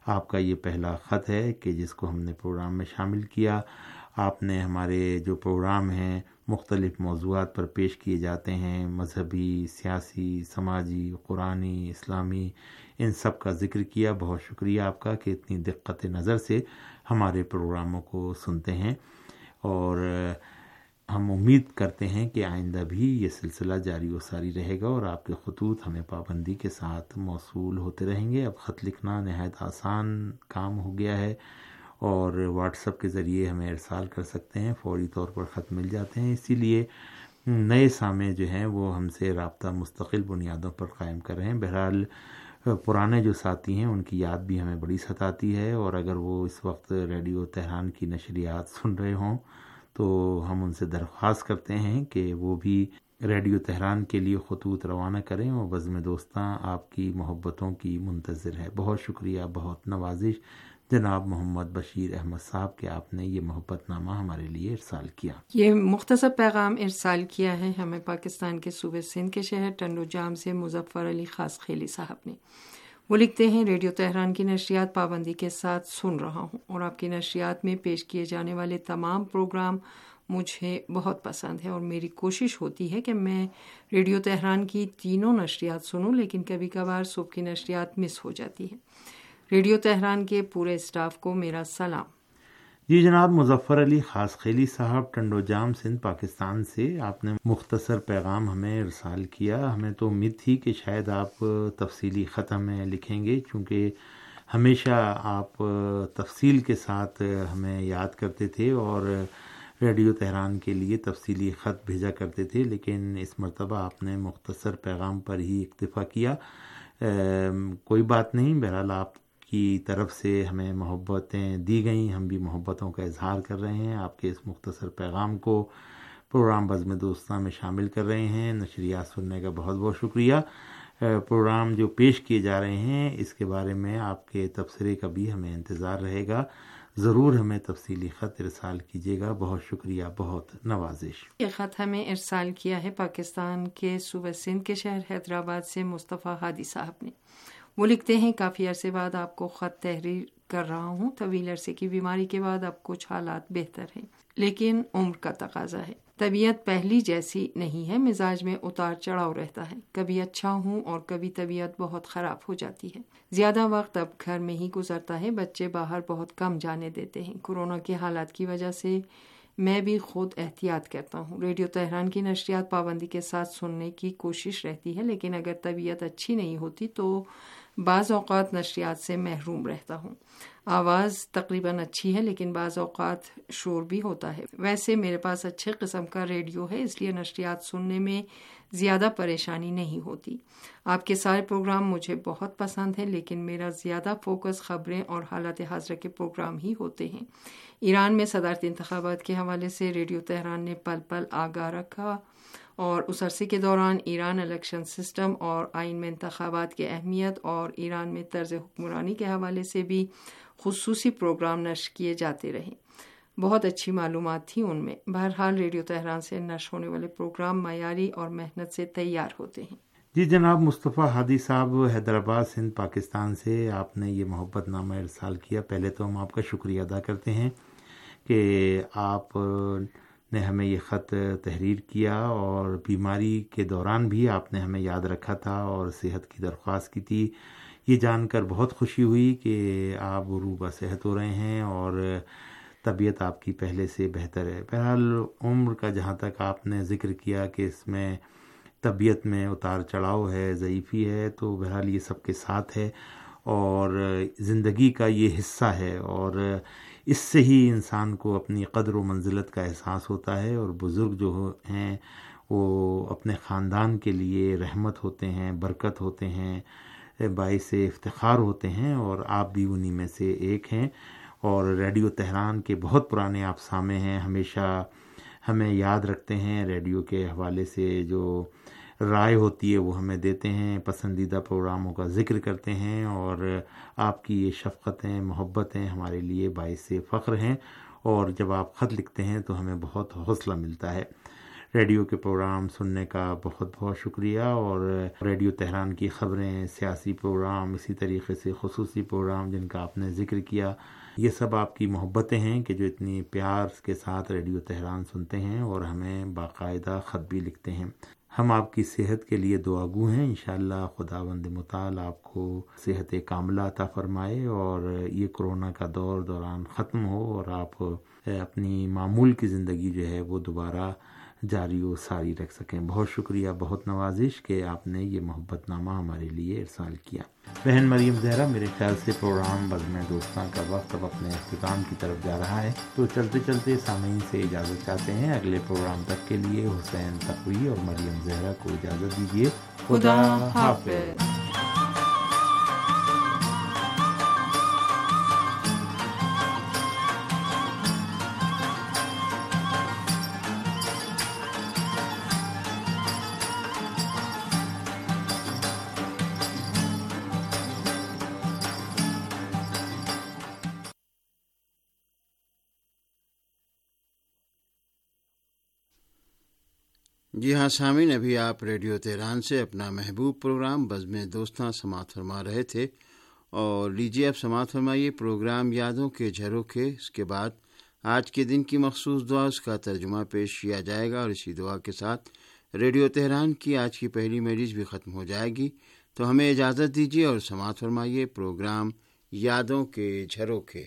آپ کا یہ پہلا خط ہے کہ جس کو ہم نے پروگرام میں شامل کیا. آپ نے ہمارے جو پروگرام ہیں مختلف موضوعات پر پیش کیے جاتے ہیں، مذہبی، سیاسی، سماجی، قرآنی، اسلامی، ان سب کا ذکر کیا. بہت شکریہ آپ کا کہ اتنی دقت نظر سے ہمارے پروگراموں کو سنتے ہیں، اور ہم امید کرتے ہیں کہ آئندہ بھی یہ سلسلہ جاری و ساری رہے گا اور آپ کے خطوط ہمیں پابندی کے ساتھ موصول ہوتے رہیں گے. اب خط لکھنا نہایت آسان کام ہو گیا ہے اور واٹس ایپ کے ذریعے ہمیں ارسال کر سکتے ہیں، فوری طور پر خط مل جاتے ہیں. اسی لیے نئے سامع جو ہیں وہ ہم سے رابطہ مستقل بنیادوں پر قائم کر رہے ہیں. بہرحال پرانے جو ساتھی ہیں ان کی یاد بھی ہمیں بڑی ستاتی ہے، اور اگر وہ اس وقت ریڈیو تہران کی نشریات سن رہے ہوں تو ہم ان سے درخواست کرتے ہیں کہ وہ بھی ریڈیو تہران کے لیے خطوط روانہ کریں، اور بزم دوستاں آپ کی محبتوں کی منتظر ہے. بہت شکریہ، بہت نوازش جناب محمد بشیر احمد صاحب کہ آپ نے یہ محبت نامہ ہمارے لیے ارسال کیا. یہ مختصر پیغام ارسال کیا ہے ہمیں پاکستان کے صوبے سندھ کے شہر ٹنڈو جام سے مظفر علی خاص خیلی صاحب نے. وہ لکھتے ہیں، ریڈیو تہران کی نشریات پابندی کے ساتھ سن رہا ہوں اور آپ کی نشریات میں پیش کیے جانے والے تمام پروگرام مجھے بہت پسند ہے، اور میری کوشش ہوتی ہے کہ میں ریڈیو تہران کی تینوں نشریات سنوں، لیکن کبھی کبھار صبح کی نشریات مس ہو جاتی ہے. ریڈیو تہران کے پورے اسٹاف کو میرا سلام. جی جناب مظفر علی خاص خیلی صاحب ٹنڈو جام سندھ پاکستان سے آپ نے مختصر پیغام ہمیں ارسال کیا. ہمیں تو امید تھی کہ شاید آپ تفصیلی خط ہمیں لکھیں گے، چونکہ ہمیشہ آپ تفصیل کے ساتھ ہمیں یاد کرتے تھے اور ریڈیو تہران کے لیے تفصیلی خط بھیجا کرتے تھے، لیکن اس مرتبہ آپ نے مختصر پیغام پر ہی اکتفا کیا. کوئی بات نہیں، بہرحال آپ کی طرف سے ہمیں محبتیں دی گئیں، ہم بھی محبتوں کا اظہار کر رہے ہیں. آپ کے اس مختصر پیغام کو پروگرام بزم دوستاں میں شامل کر رہے ہیں. نشریات سننے کا بہت بہت شکریہ. پروگرام جو پیش کیے جا رہے ہیں اس کے بارے میں آپ کے تبصرے کا بھی ہمیں انتظار رہے گا. ضرور ہمیں تفصیلی خط ارسال کیجیے گا. بہت شکریہ، بہت نوازش. یہ خط ہمیں ارسال کیا ہے پاکستان کے صوبہ سندھ کے شہر حیدرآباد سے مصطفیٰ ہادی صاحب نے. وہ لکھتے ہیں، کافی عرصے بعد آپ کو خط تحریر کر رہا ہوں. طویل عرصے کی بیماری کے بعد اب کچھ حالات بہتر ہیں، لیکن عمر کا تقاضا ہے. طبیعت پہلی جیسی نہیں ہے، مزاج میں اتار چڑھاؤ رہتا ہے. کبھی اچھا ہوں اور کبھی طبیعت بہت خراب ہو جاتی ہے. زیادہ وقت اب گھر میں ہی گزرتا ہے. بچے باہر بہت کم جانے دیتے ہیں. کورونا کے حالات کی وجہ سے میں بھی خود احتیاط کرتا ہوں. ریڈیو تہران کی نشریات پابندی کے ساتھ سننے کی کوشش رہتی ہے، لیکن اگر طبیعت اچھی نہیں ہوتی تو بعض اوقات نشریات سے محروم رہتا ہوں. آواز تقریباً اچھی ہے، لیکن بعض اوقات شور بھی ہوتا ہے. ویسے میرے پاس اچھے قسم کا ریڈیو ہے، اس لیے نشریات سننے میں زیادہ پریشانی نہیں ہوتی. آپ کے سارے پروگرام مجھے بہت پسند ہیں، لیکن میرا زیادہ فوکس خبریں اور حالات حاضرہ کے پروگرام ہی ہوتے ہیں. ایران میں صدارتی انتخابات کے حوالے سے ریڈیو تہران نے پل پل آگاہ رکھا، اور اس عرصے کے دوران ایران الیکشن سسٹم اور آئین میں انتخابات کی اہمیت اور ایران میں طرز حکمرانی کے حوالے سے بھی خصوصی پروگرام نشر کیے جاتے رہے. بہت اچھی معلومات تھی ان میں. بہرحال ریڈیو تہران سے نشر ہونے والے پروگرام معیاری اور محنت سے تیار ہوتے ہیں. جی جناب مصطفیٰ ہادی صاحب حیدرآباد سندھ پاکستان سے آپ نے یہ محبت نامہ ارسال کیا. پہلے تو ہم آپ کا شکریہ ادا کرتے ہیں کہ آپ نے ہمیں یہ خط تحریر کیا، اور بیماری کے دوران بھی آپ نے ہمیں یاد رکھا تھا اور صحت کی درخواست کی تھی. یہ جان کر بہت خوشی ہوئی کہ آپ روبہ صحت ہو رہے ہیں اور طبیعت آپ کی پہلے سے بہتر ہے. بہرحال عمر کا جہاں تک آپ نے ذکر کیا کہ اس میں طبیعت میں اتار چڑھاؤ ہے، ضعیفی ہے، تو بہرحال یہ سب کے ساتھ ہے اور زندگی کا یہ حصہ ہے، اور اس سے ہی انسان کو اپنی قدر و منزلت کا احساس ہوتا ہے. اور بزرگ جو ہیں وہ اپنے خاندان کے لیے رحمت ہوتے ہیں، برکت ہوتے ہیں، باعث افتخار ہوتے ہیں، اور آپ بھی انہی میں سے ایک ہیں. اور ریڈیو تہران کے بہت پرانے آپ سامع ہیں، ہمیشہ ہمیں یاد رکھتے ہیں، ریڈیو کے حوالے سے جو رائے ہوتی ہے وہ ہمیں دیتے ہیں، پسندیدہ پروگراموں کا ذکر کرتے ہیں، اور آپ کی یہ شفقتیں، محبتیں ہمارے لیے باعث فخر ہیں. اور جب آپ خط لکھتے ہیں تو ہمیں بہت حوصلہ ملتا ہے. ریڈیو کے پروگرام سننے کا بہت بہت شکریہ، اور ریڈیو تہران کی خبریں، سیاسی پروگرام، اسی طریقے سے خصوصی پروگرام جن کا آپ نے ذکر کیا، یہ سب آپ کی محبتیں ہیں کہ جو اتنی پیار کے ساتھ ریڈیو تہران سنتے ہیں اور ہمیں باقاعدہ خط بھی لکھتے ہیں۔ ہم آپ کی صحت کے لیے دعا گو ہیں، انشاءاللہ خداوند متعال آپ کو صحت کاملہ عطا فرمائے اور یہ کرونا کا دور دوران ختم ہو اور آپ اپنی معمول کی زندگی جو ہے وہ دوبارہ جاری و ساری رکھ سکیں۔ بہت شکریہ، بہت نوازش کہ آپ نے یہ محبت نامہ ہمارے لیے ارسال کیا۔ بہن مریم زہرا، میرے خیال سے پروگرام بزم دوستاں کا وقت اب اپنے اختتام کی طرف جا رہا ہے، تو چلتے چلتے سامعین سے اجازت چاہتے ہیں۔ اگلے پروگرام تک کے لیے حسین تقوی اور مریم زہرا کو اجازت دیجیے۔ خدا حافظ۔ جی ہاں سامعین، ابھی آپ ریڈیو تہران سے اپنا محبوب پروگرام بزم دوستاں سماعت فرما رہے تھے، اور لیجیے اب سماعت فرمائیے پروگرام یادوں کے جھروکے۔ اس کے بعد آج کے دن کی مخصوص دعا، اس کا ترجمہ پیش کیا جائے گا، اور اسی دعا کے ساتھ ریڈیو تہران کی آج کی پہلی میلز بھی ختم ہو جائے گی۔ تو ہمیں اجازت دیجیے اور سماعت فرمائیے پروگرام یادوں کے جھروکے۔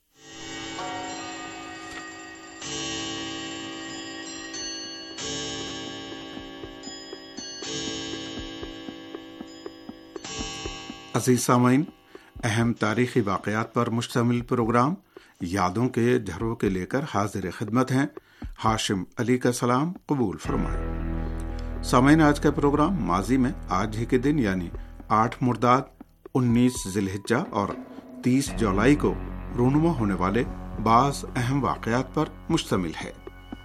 عزیز سامعین، اہم تاریخی واقعات پر مشتمل پروگرام یادوں کے جھروکے لے کر حاضر خدمت ہیں۔ ہاشم علی کا سلام قبول فرمائیں۔ سامعین، آج کا پروگرام ماضی میں آج ہی کے دن یعنی آٹھ مرداد، انیس ذی الحجہ اور تیس جولائی کو رونما ہونے والے بعض اہم واقعات پر مشتمل ہے۔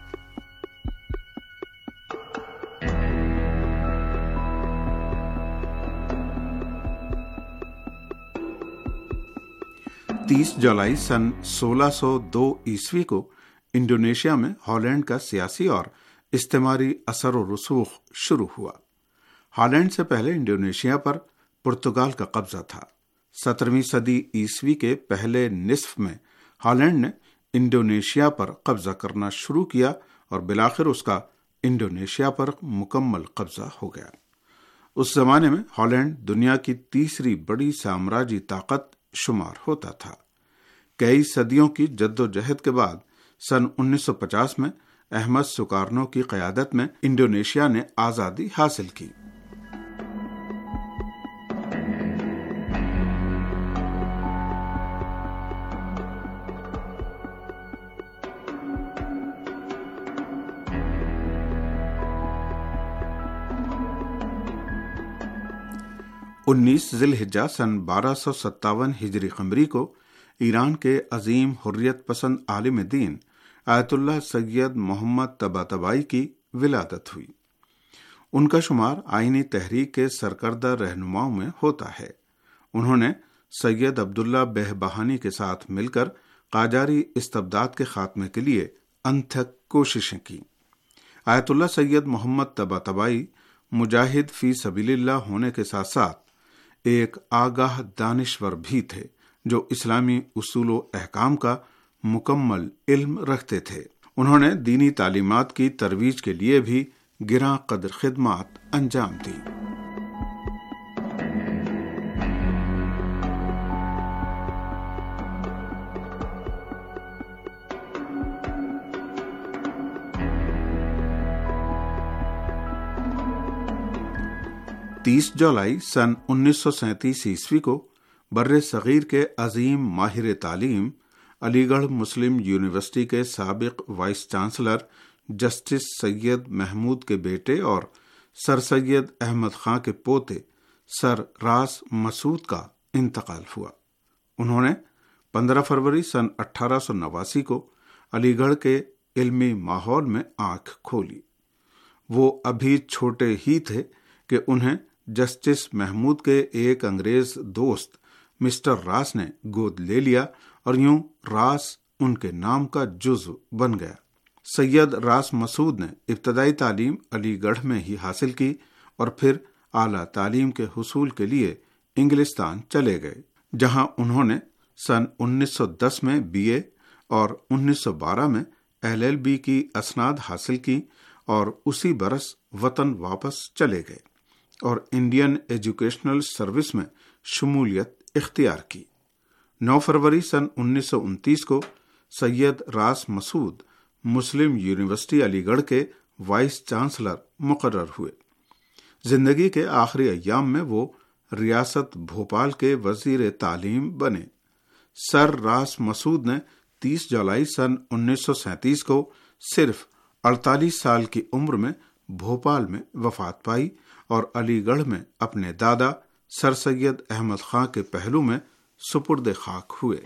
تیس جولائی سن سولہ سو دو عیسوی کو انڈونیشیا میں ہالینڈ کا سیاسی اور استعماری اثر و رسوخ شروع ہوا۔ ہالینڈ سے پہلے انڈونیشیا پر پرتگال کا قبضہ تھا۔ سترہویں صدی عیسوی کے پہلے نصف میں ہالینڈ نے انڈونیشیا پر قبضہ کرنا شروع کیا اور بالآخر اس کا انڈونیشیا پر مکمل قبضہ ہو گیا۔ اس زمانے میں ہالینڈ دنیا کی تیسری بڑی سامراجی طاقت شمار ہوتا تھا۔ کئی صدیوں کی جد و جہد کے بعد سن انیس سو پچاس میں احمد سکارنو کی قیادت میں انڈونیشیا نے آزادی حاصل کی۔ انیس ذی الحجہ سن بارہ سو ستاون ہجری قمری کو ایران کے عظیم حریت پسند عالم دین آیت اللہ سید محمد طباطبائی کی ولادت ہوئی۔ ان کا شمار آئینی تحریک کے سرکردہ رہنماؤں میں ہوتا ہے۔ انہوں نے سید عبداللہ بہبہانی کے ساتھ مل کر قاجاری استبداد کے خاتمے کے لیے انتھک کوششیں کی۔ آیت اللہ سید محمد طباطبائی مجاہد فی سبیل اللہ ہونے کے ساتھ ساتھ ایک آگاہ دانشور بھی تھے جو اسلامی اصول و احکام کا مکمل علم رکھتے تھے۔ انہوں نے دینی تعلیمات کی ترویج کے لیے بھی گراں قدر خدمات انجام دی۔ تیس جولائی سن انیس سو سینتیس عیسوی کو بر صغیر کے عظیم ماہر تعلیم علی گڑھ مسلم یونیورسٹی کے سابق vice chancellor justice Syed Mahmood کے بیٹے اور سر سید احمد خاں کے پوتے سر راس مسعود کا انتقال ہوا۔ انہوں نے پندرہ فروری سن اٹھارہ سو نواسی کو علی گڑھ کے علمی ماحول میں آنکھ کھولی۔ وہ ابھی چھوٹے ہی تھے کہ انہیں جسٹس محمود کے ایک انگریز دوست مسٹر راس نے گود لے لیا اور یوں راس ان کے نام کا جزو بن گیا۔ سید راس مسعود نے ابتدائی تعلیم علی گڑھ میں ہی حاصل کی اور پھر اعلیٰ تعلیم کے حصول کے لیے انگلستان چلے گئے، جہاں انہوں نے سن انیس سو دس میں بی اے اور انیس سو بارہ میں ایل ایل بی کی اسناد حاصل کی اور اسی برس وطن واپس چلے گئے اور انڈین ایجوکیشنل سروس میں شمولیت اختیار کی۔ نو فروری سن انیس سو انتیس کو سید راس مسعود مسلم یونیورسٹی علی گڑھ کے وائس چانسلر مقرر ہوئے۔ زندگی کے آخری ایام میں وہ ریاست بھوپال کے وزیر تعلیم بنے۔ سر راس مسعود نے تیس جولائی سن انیس سو سینتیس کو صرف اڑتالیس سال کی عمر میں بھوپال میں وفات پائی اور علی گڑھ میں اپنے دادا سر سید احمد خان کے پہلو میں سپرد خاک ہوئے۔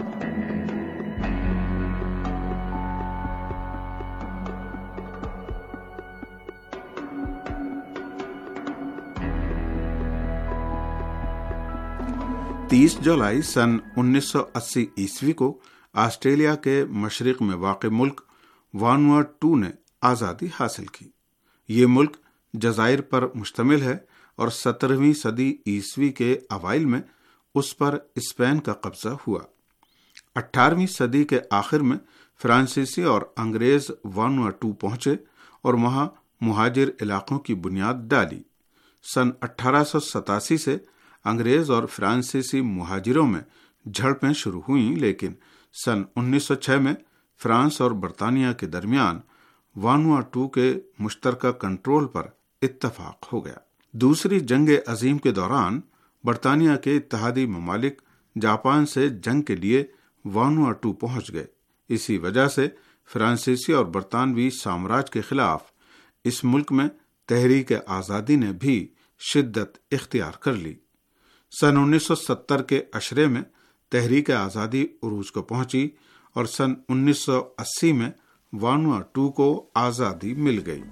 تیس جولائی سن انیس سو اسی عیسوی کو آسٹریلیا کے مشرق میں واقع ملک وانواٹو نے آزادی حاصل کی۔ یہ ملک جزائر پر مشتمل ہے اور سترہویں صدی عیسوی کے اوائل میں اس پر اسپین کا قبضہ ہوا۔ اٹھارہویں صدی کے آخر میں فرانسیسی اور انگریز وانواٹو پہنچے اور وہاں مہاجر علاقوں کی بنیاد ڈالی۔ سن اٹھارہ سو ستاسی سے انگریز اور فرانسیسی مہاجروں میں جھڑپیں شروع ہوئیں، لیکن سن انیس سو چھ میں فرانس اور برطانیہ کے درمیان وانواٹو کے مشترکہ کنٹرول پر اتفاق ہو گیا۔ دوسری جنگ عظیم کے دوران برطانیہ کے اتحادی ممالک جاپان سے جنگ کے لیے وانواٹو پہنچ گئے۔ اسی وجہ سے فرانسیسی اور برطانوی سامراج کے خلاف اس ملک میں تحریک آزادی نے بھی شدت اختیار کر لی۔ سن انیس سو ستر کے عشرے میں تحریک آزادی عروج کو پہنچی اور سن انیس سو اسی میں وانواٹو کو آزادی مل گئی۔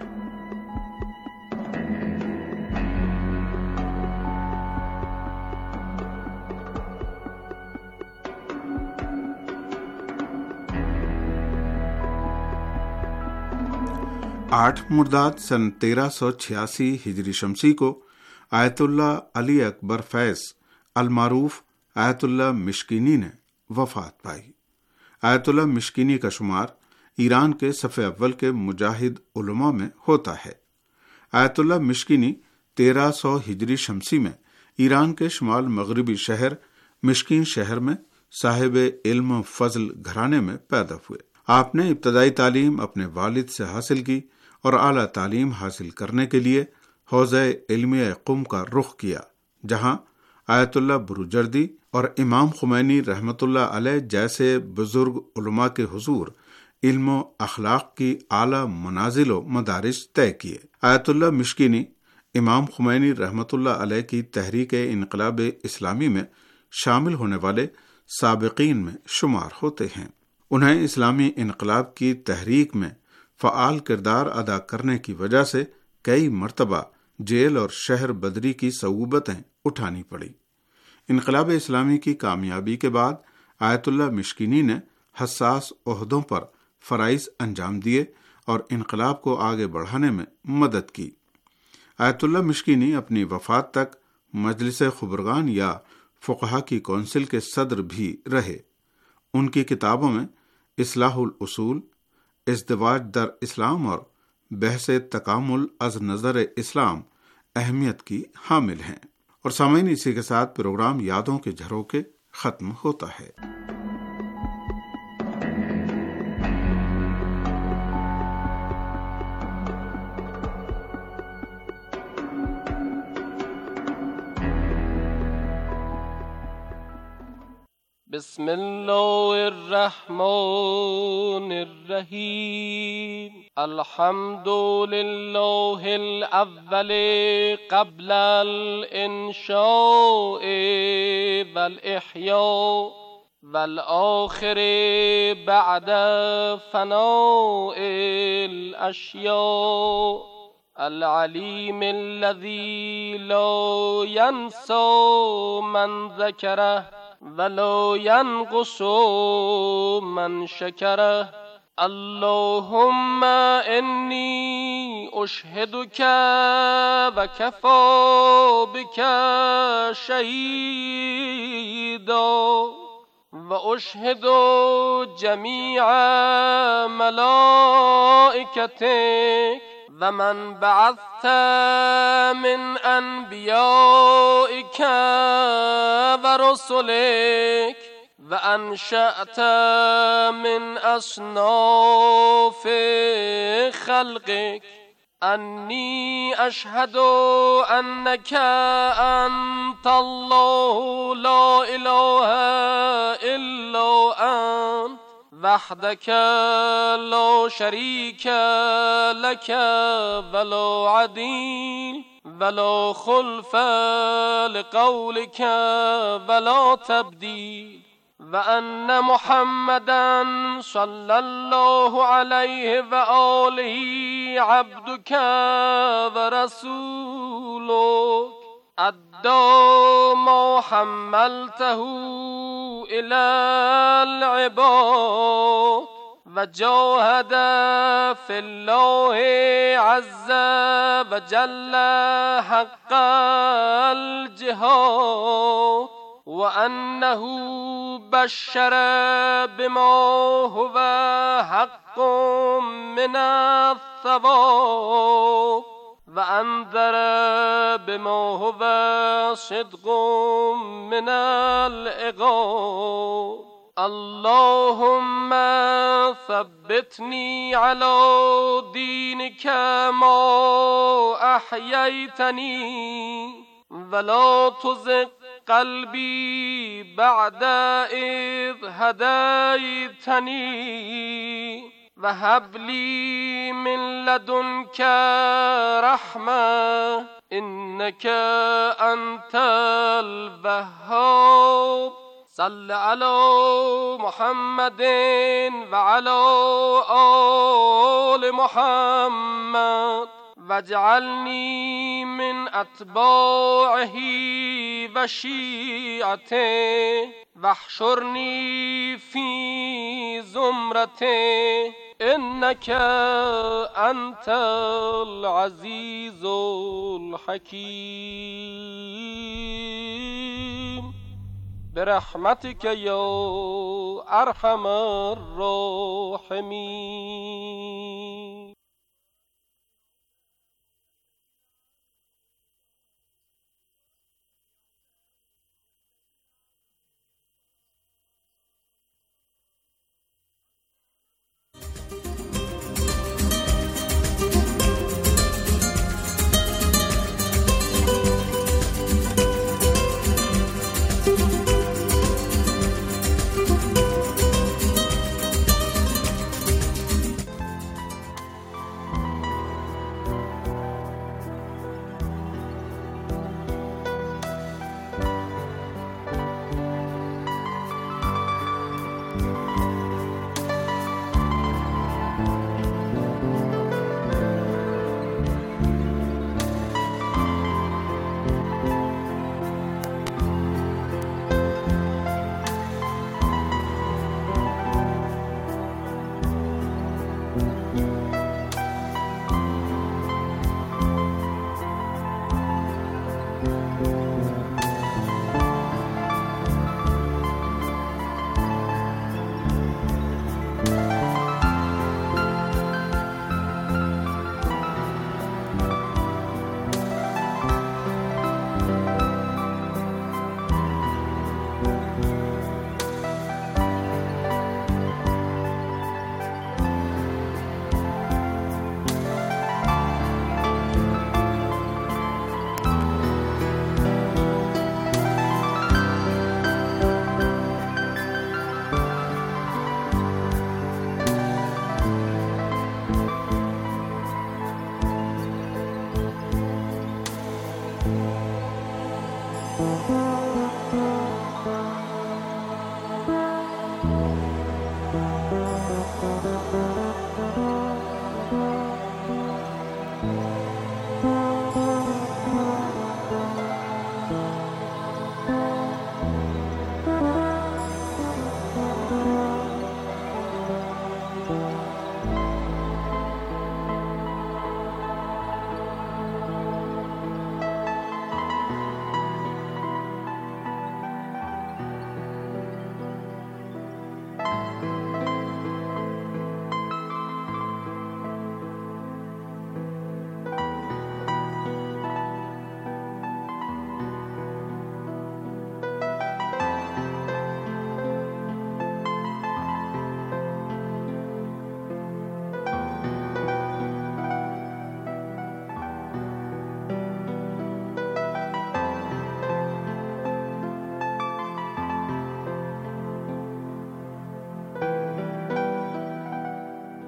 آٹھ مرداد سن تیرہ سو چھیاسی ہجری شمسی کو آیت اللہ علی اکبر فیض المعروف آیت اللہ مشکینی نے وفات پائی۔ آیت اللہ مشکینی کا شمار ایران کے صف اول کے مجاہد علماء میں ہوتا ہے۔ آیت اللہ مشکینی تیرہ سو ہجری شمسی میں ایران کے شمال مغربی شہر مشکین شہر میں صاحب علم و فضل گھرانے میں پیدا ہوئے۔ آپ نے ابتدائی تعلیم اپنے والد سے حاصل کی اور اعلیٰ تعلیم حاصل کرنے کے لیے حوزہ علمیہ قم کا رخ کیا، جہاں آیت اللہ بروجردی اور امام خمینی رحمۃ اللہ علیہ جیسے بزرگ علماء کے حضور علم و اخلاق کی اعلیٰ منازل و مدارج طے کیے۔ آیت اللہ مشکینی امام خمینی رحمۃ اللہ علیہ کی تحریک انقلاب اسلامی میں شامل ہونے والے سابقین میں شمار ہوتے ہیں۔ انہیں اسلامی انقلاب کی تحریک میں فعال کردار ادا کرنے کی وجہ سے کئی مرتبہ جیل اور شہر بدری کی صعوبتیں اٹھانی پڑی۔ انقلاب اسلامی کی کامیابی کے بعد آیت اللہ مشکینی نے حساس عہدوں پر فرائض انجام دیے اور انقلاب کو آگے بڑھانے میں مدد کی۔ آیت اللہ مشکینی اپنی وفات تک مجلس خبرگان یا فقہا کی کونسل کے صدر بھی رہے۔ ان کی کتابوں میں اصلاح الاصول، ازدواج در اسلام اور بحث تکامل از نظر اسلام اہمیت کی حامل ہیں۔ اور سامعین، اسی کے ساتھ پروگرام یادوں کے جھروکے ختم ہوتا ہے۔ بسم اللہ الرحمن الرحیم الحمد للہ الاول قبل الانشاء والاحیاء والآخر بعد فناء الاشیاء العلیم الذی لا ینسى من ذکرہ ولو ينقص من شکرہ اللهم انی اشهدک و کفا بک شهیدا و اشهد جمیع ملائکتک و من بعثت من انبیائک و رسلک و انشأت من اصناف خلقک انی اشهد انک انت الله لا اله الا انت وحدك لا شريك لك ولا عديل ولا خلف لقولك ولا تبديل وأن محمدا صلى الله عليه وآله عبدك ورسولك أدى ما حملته إلى العباد وجاهد في الله عز وجل حق الجهاد وأنه بشر بما هو حق من الثواب وأنذر بما هو صدق من العقاب اللهم ثبتني على دينك ما أحييتني ولا تزغ قلبي بعد إذ هديتني وهب لي من لدنك رحمة إنك أنت الوهاب صل على محمد وعلى آل محمد واجعلني من أتباعه وشيعته واحشرني في زمرته إنك أنت العزيز الحكيم برحمتك يا أرحم الراحمين.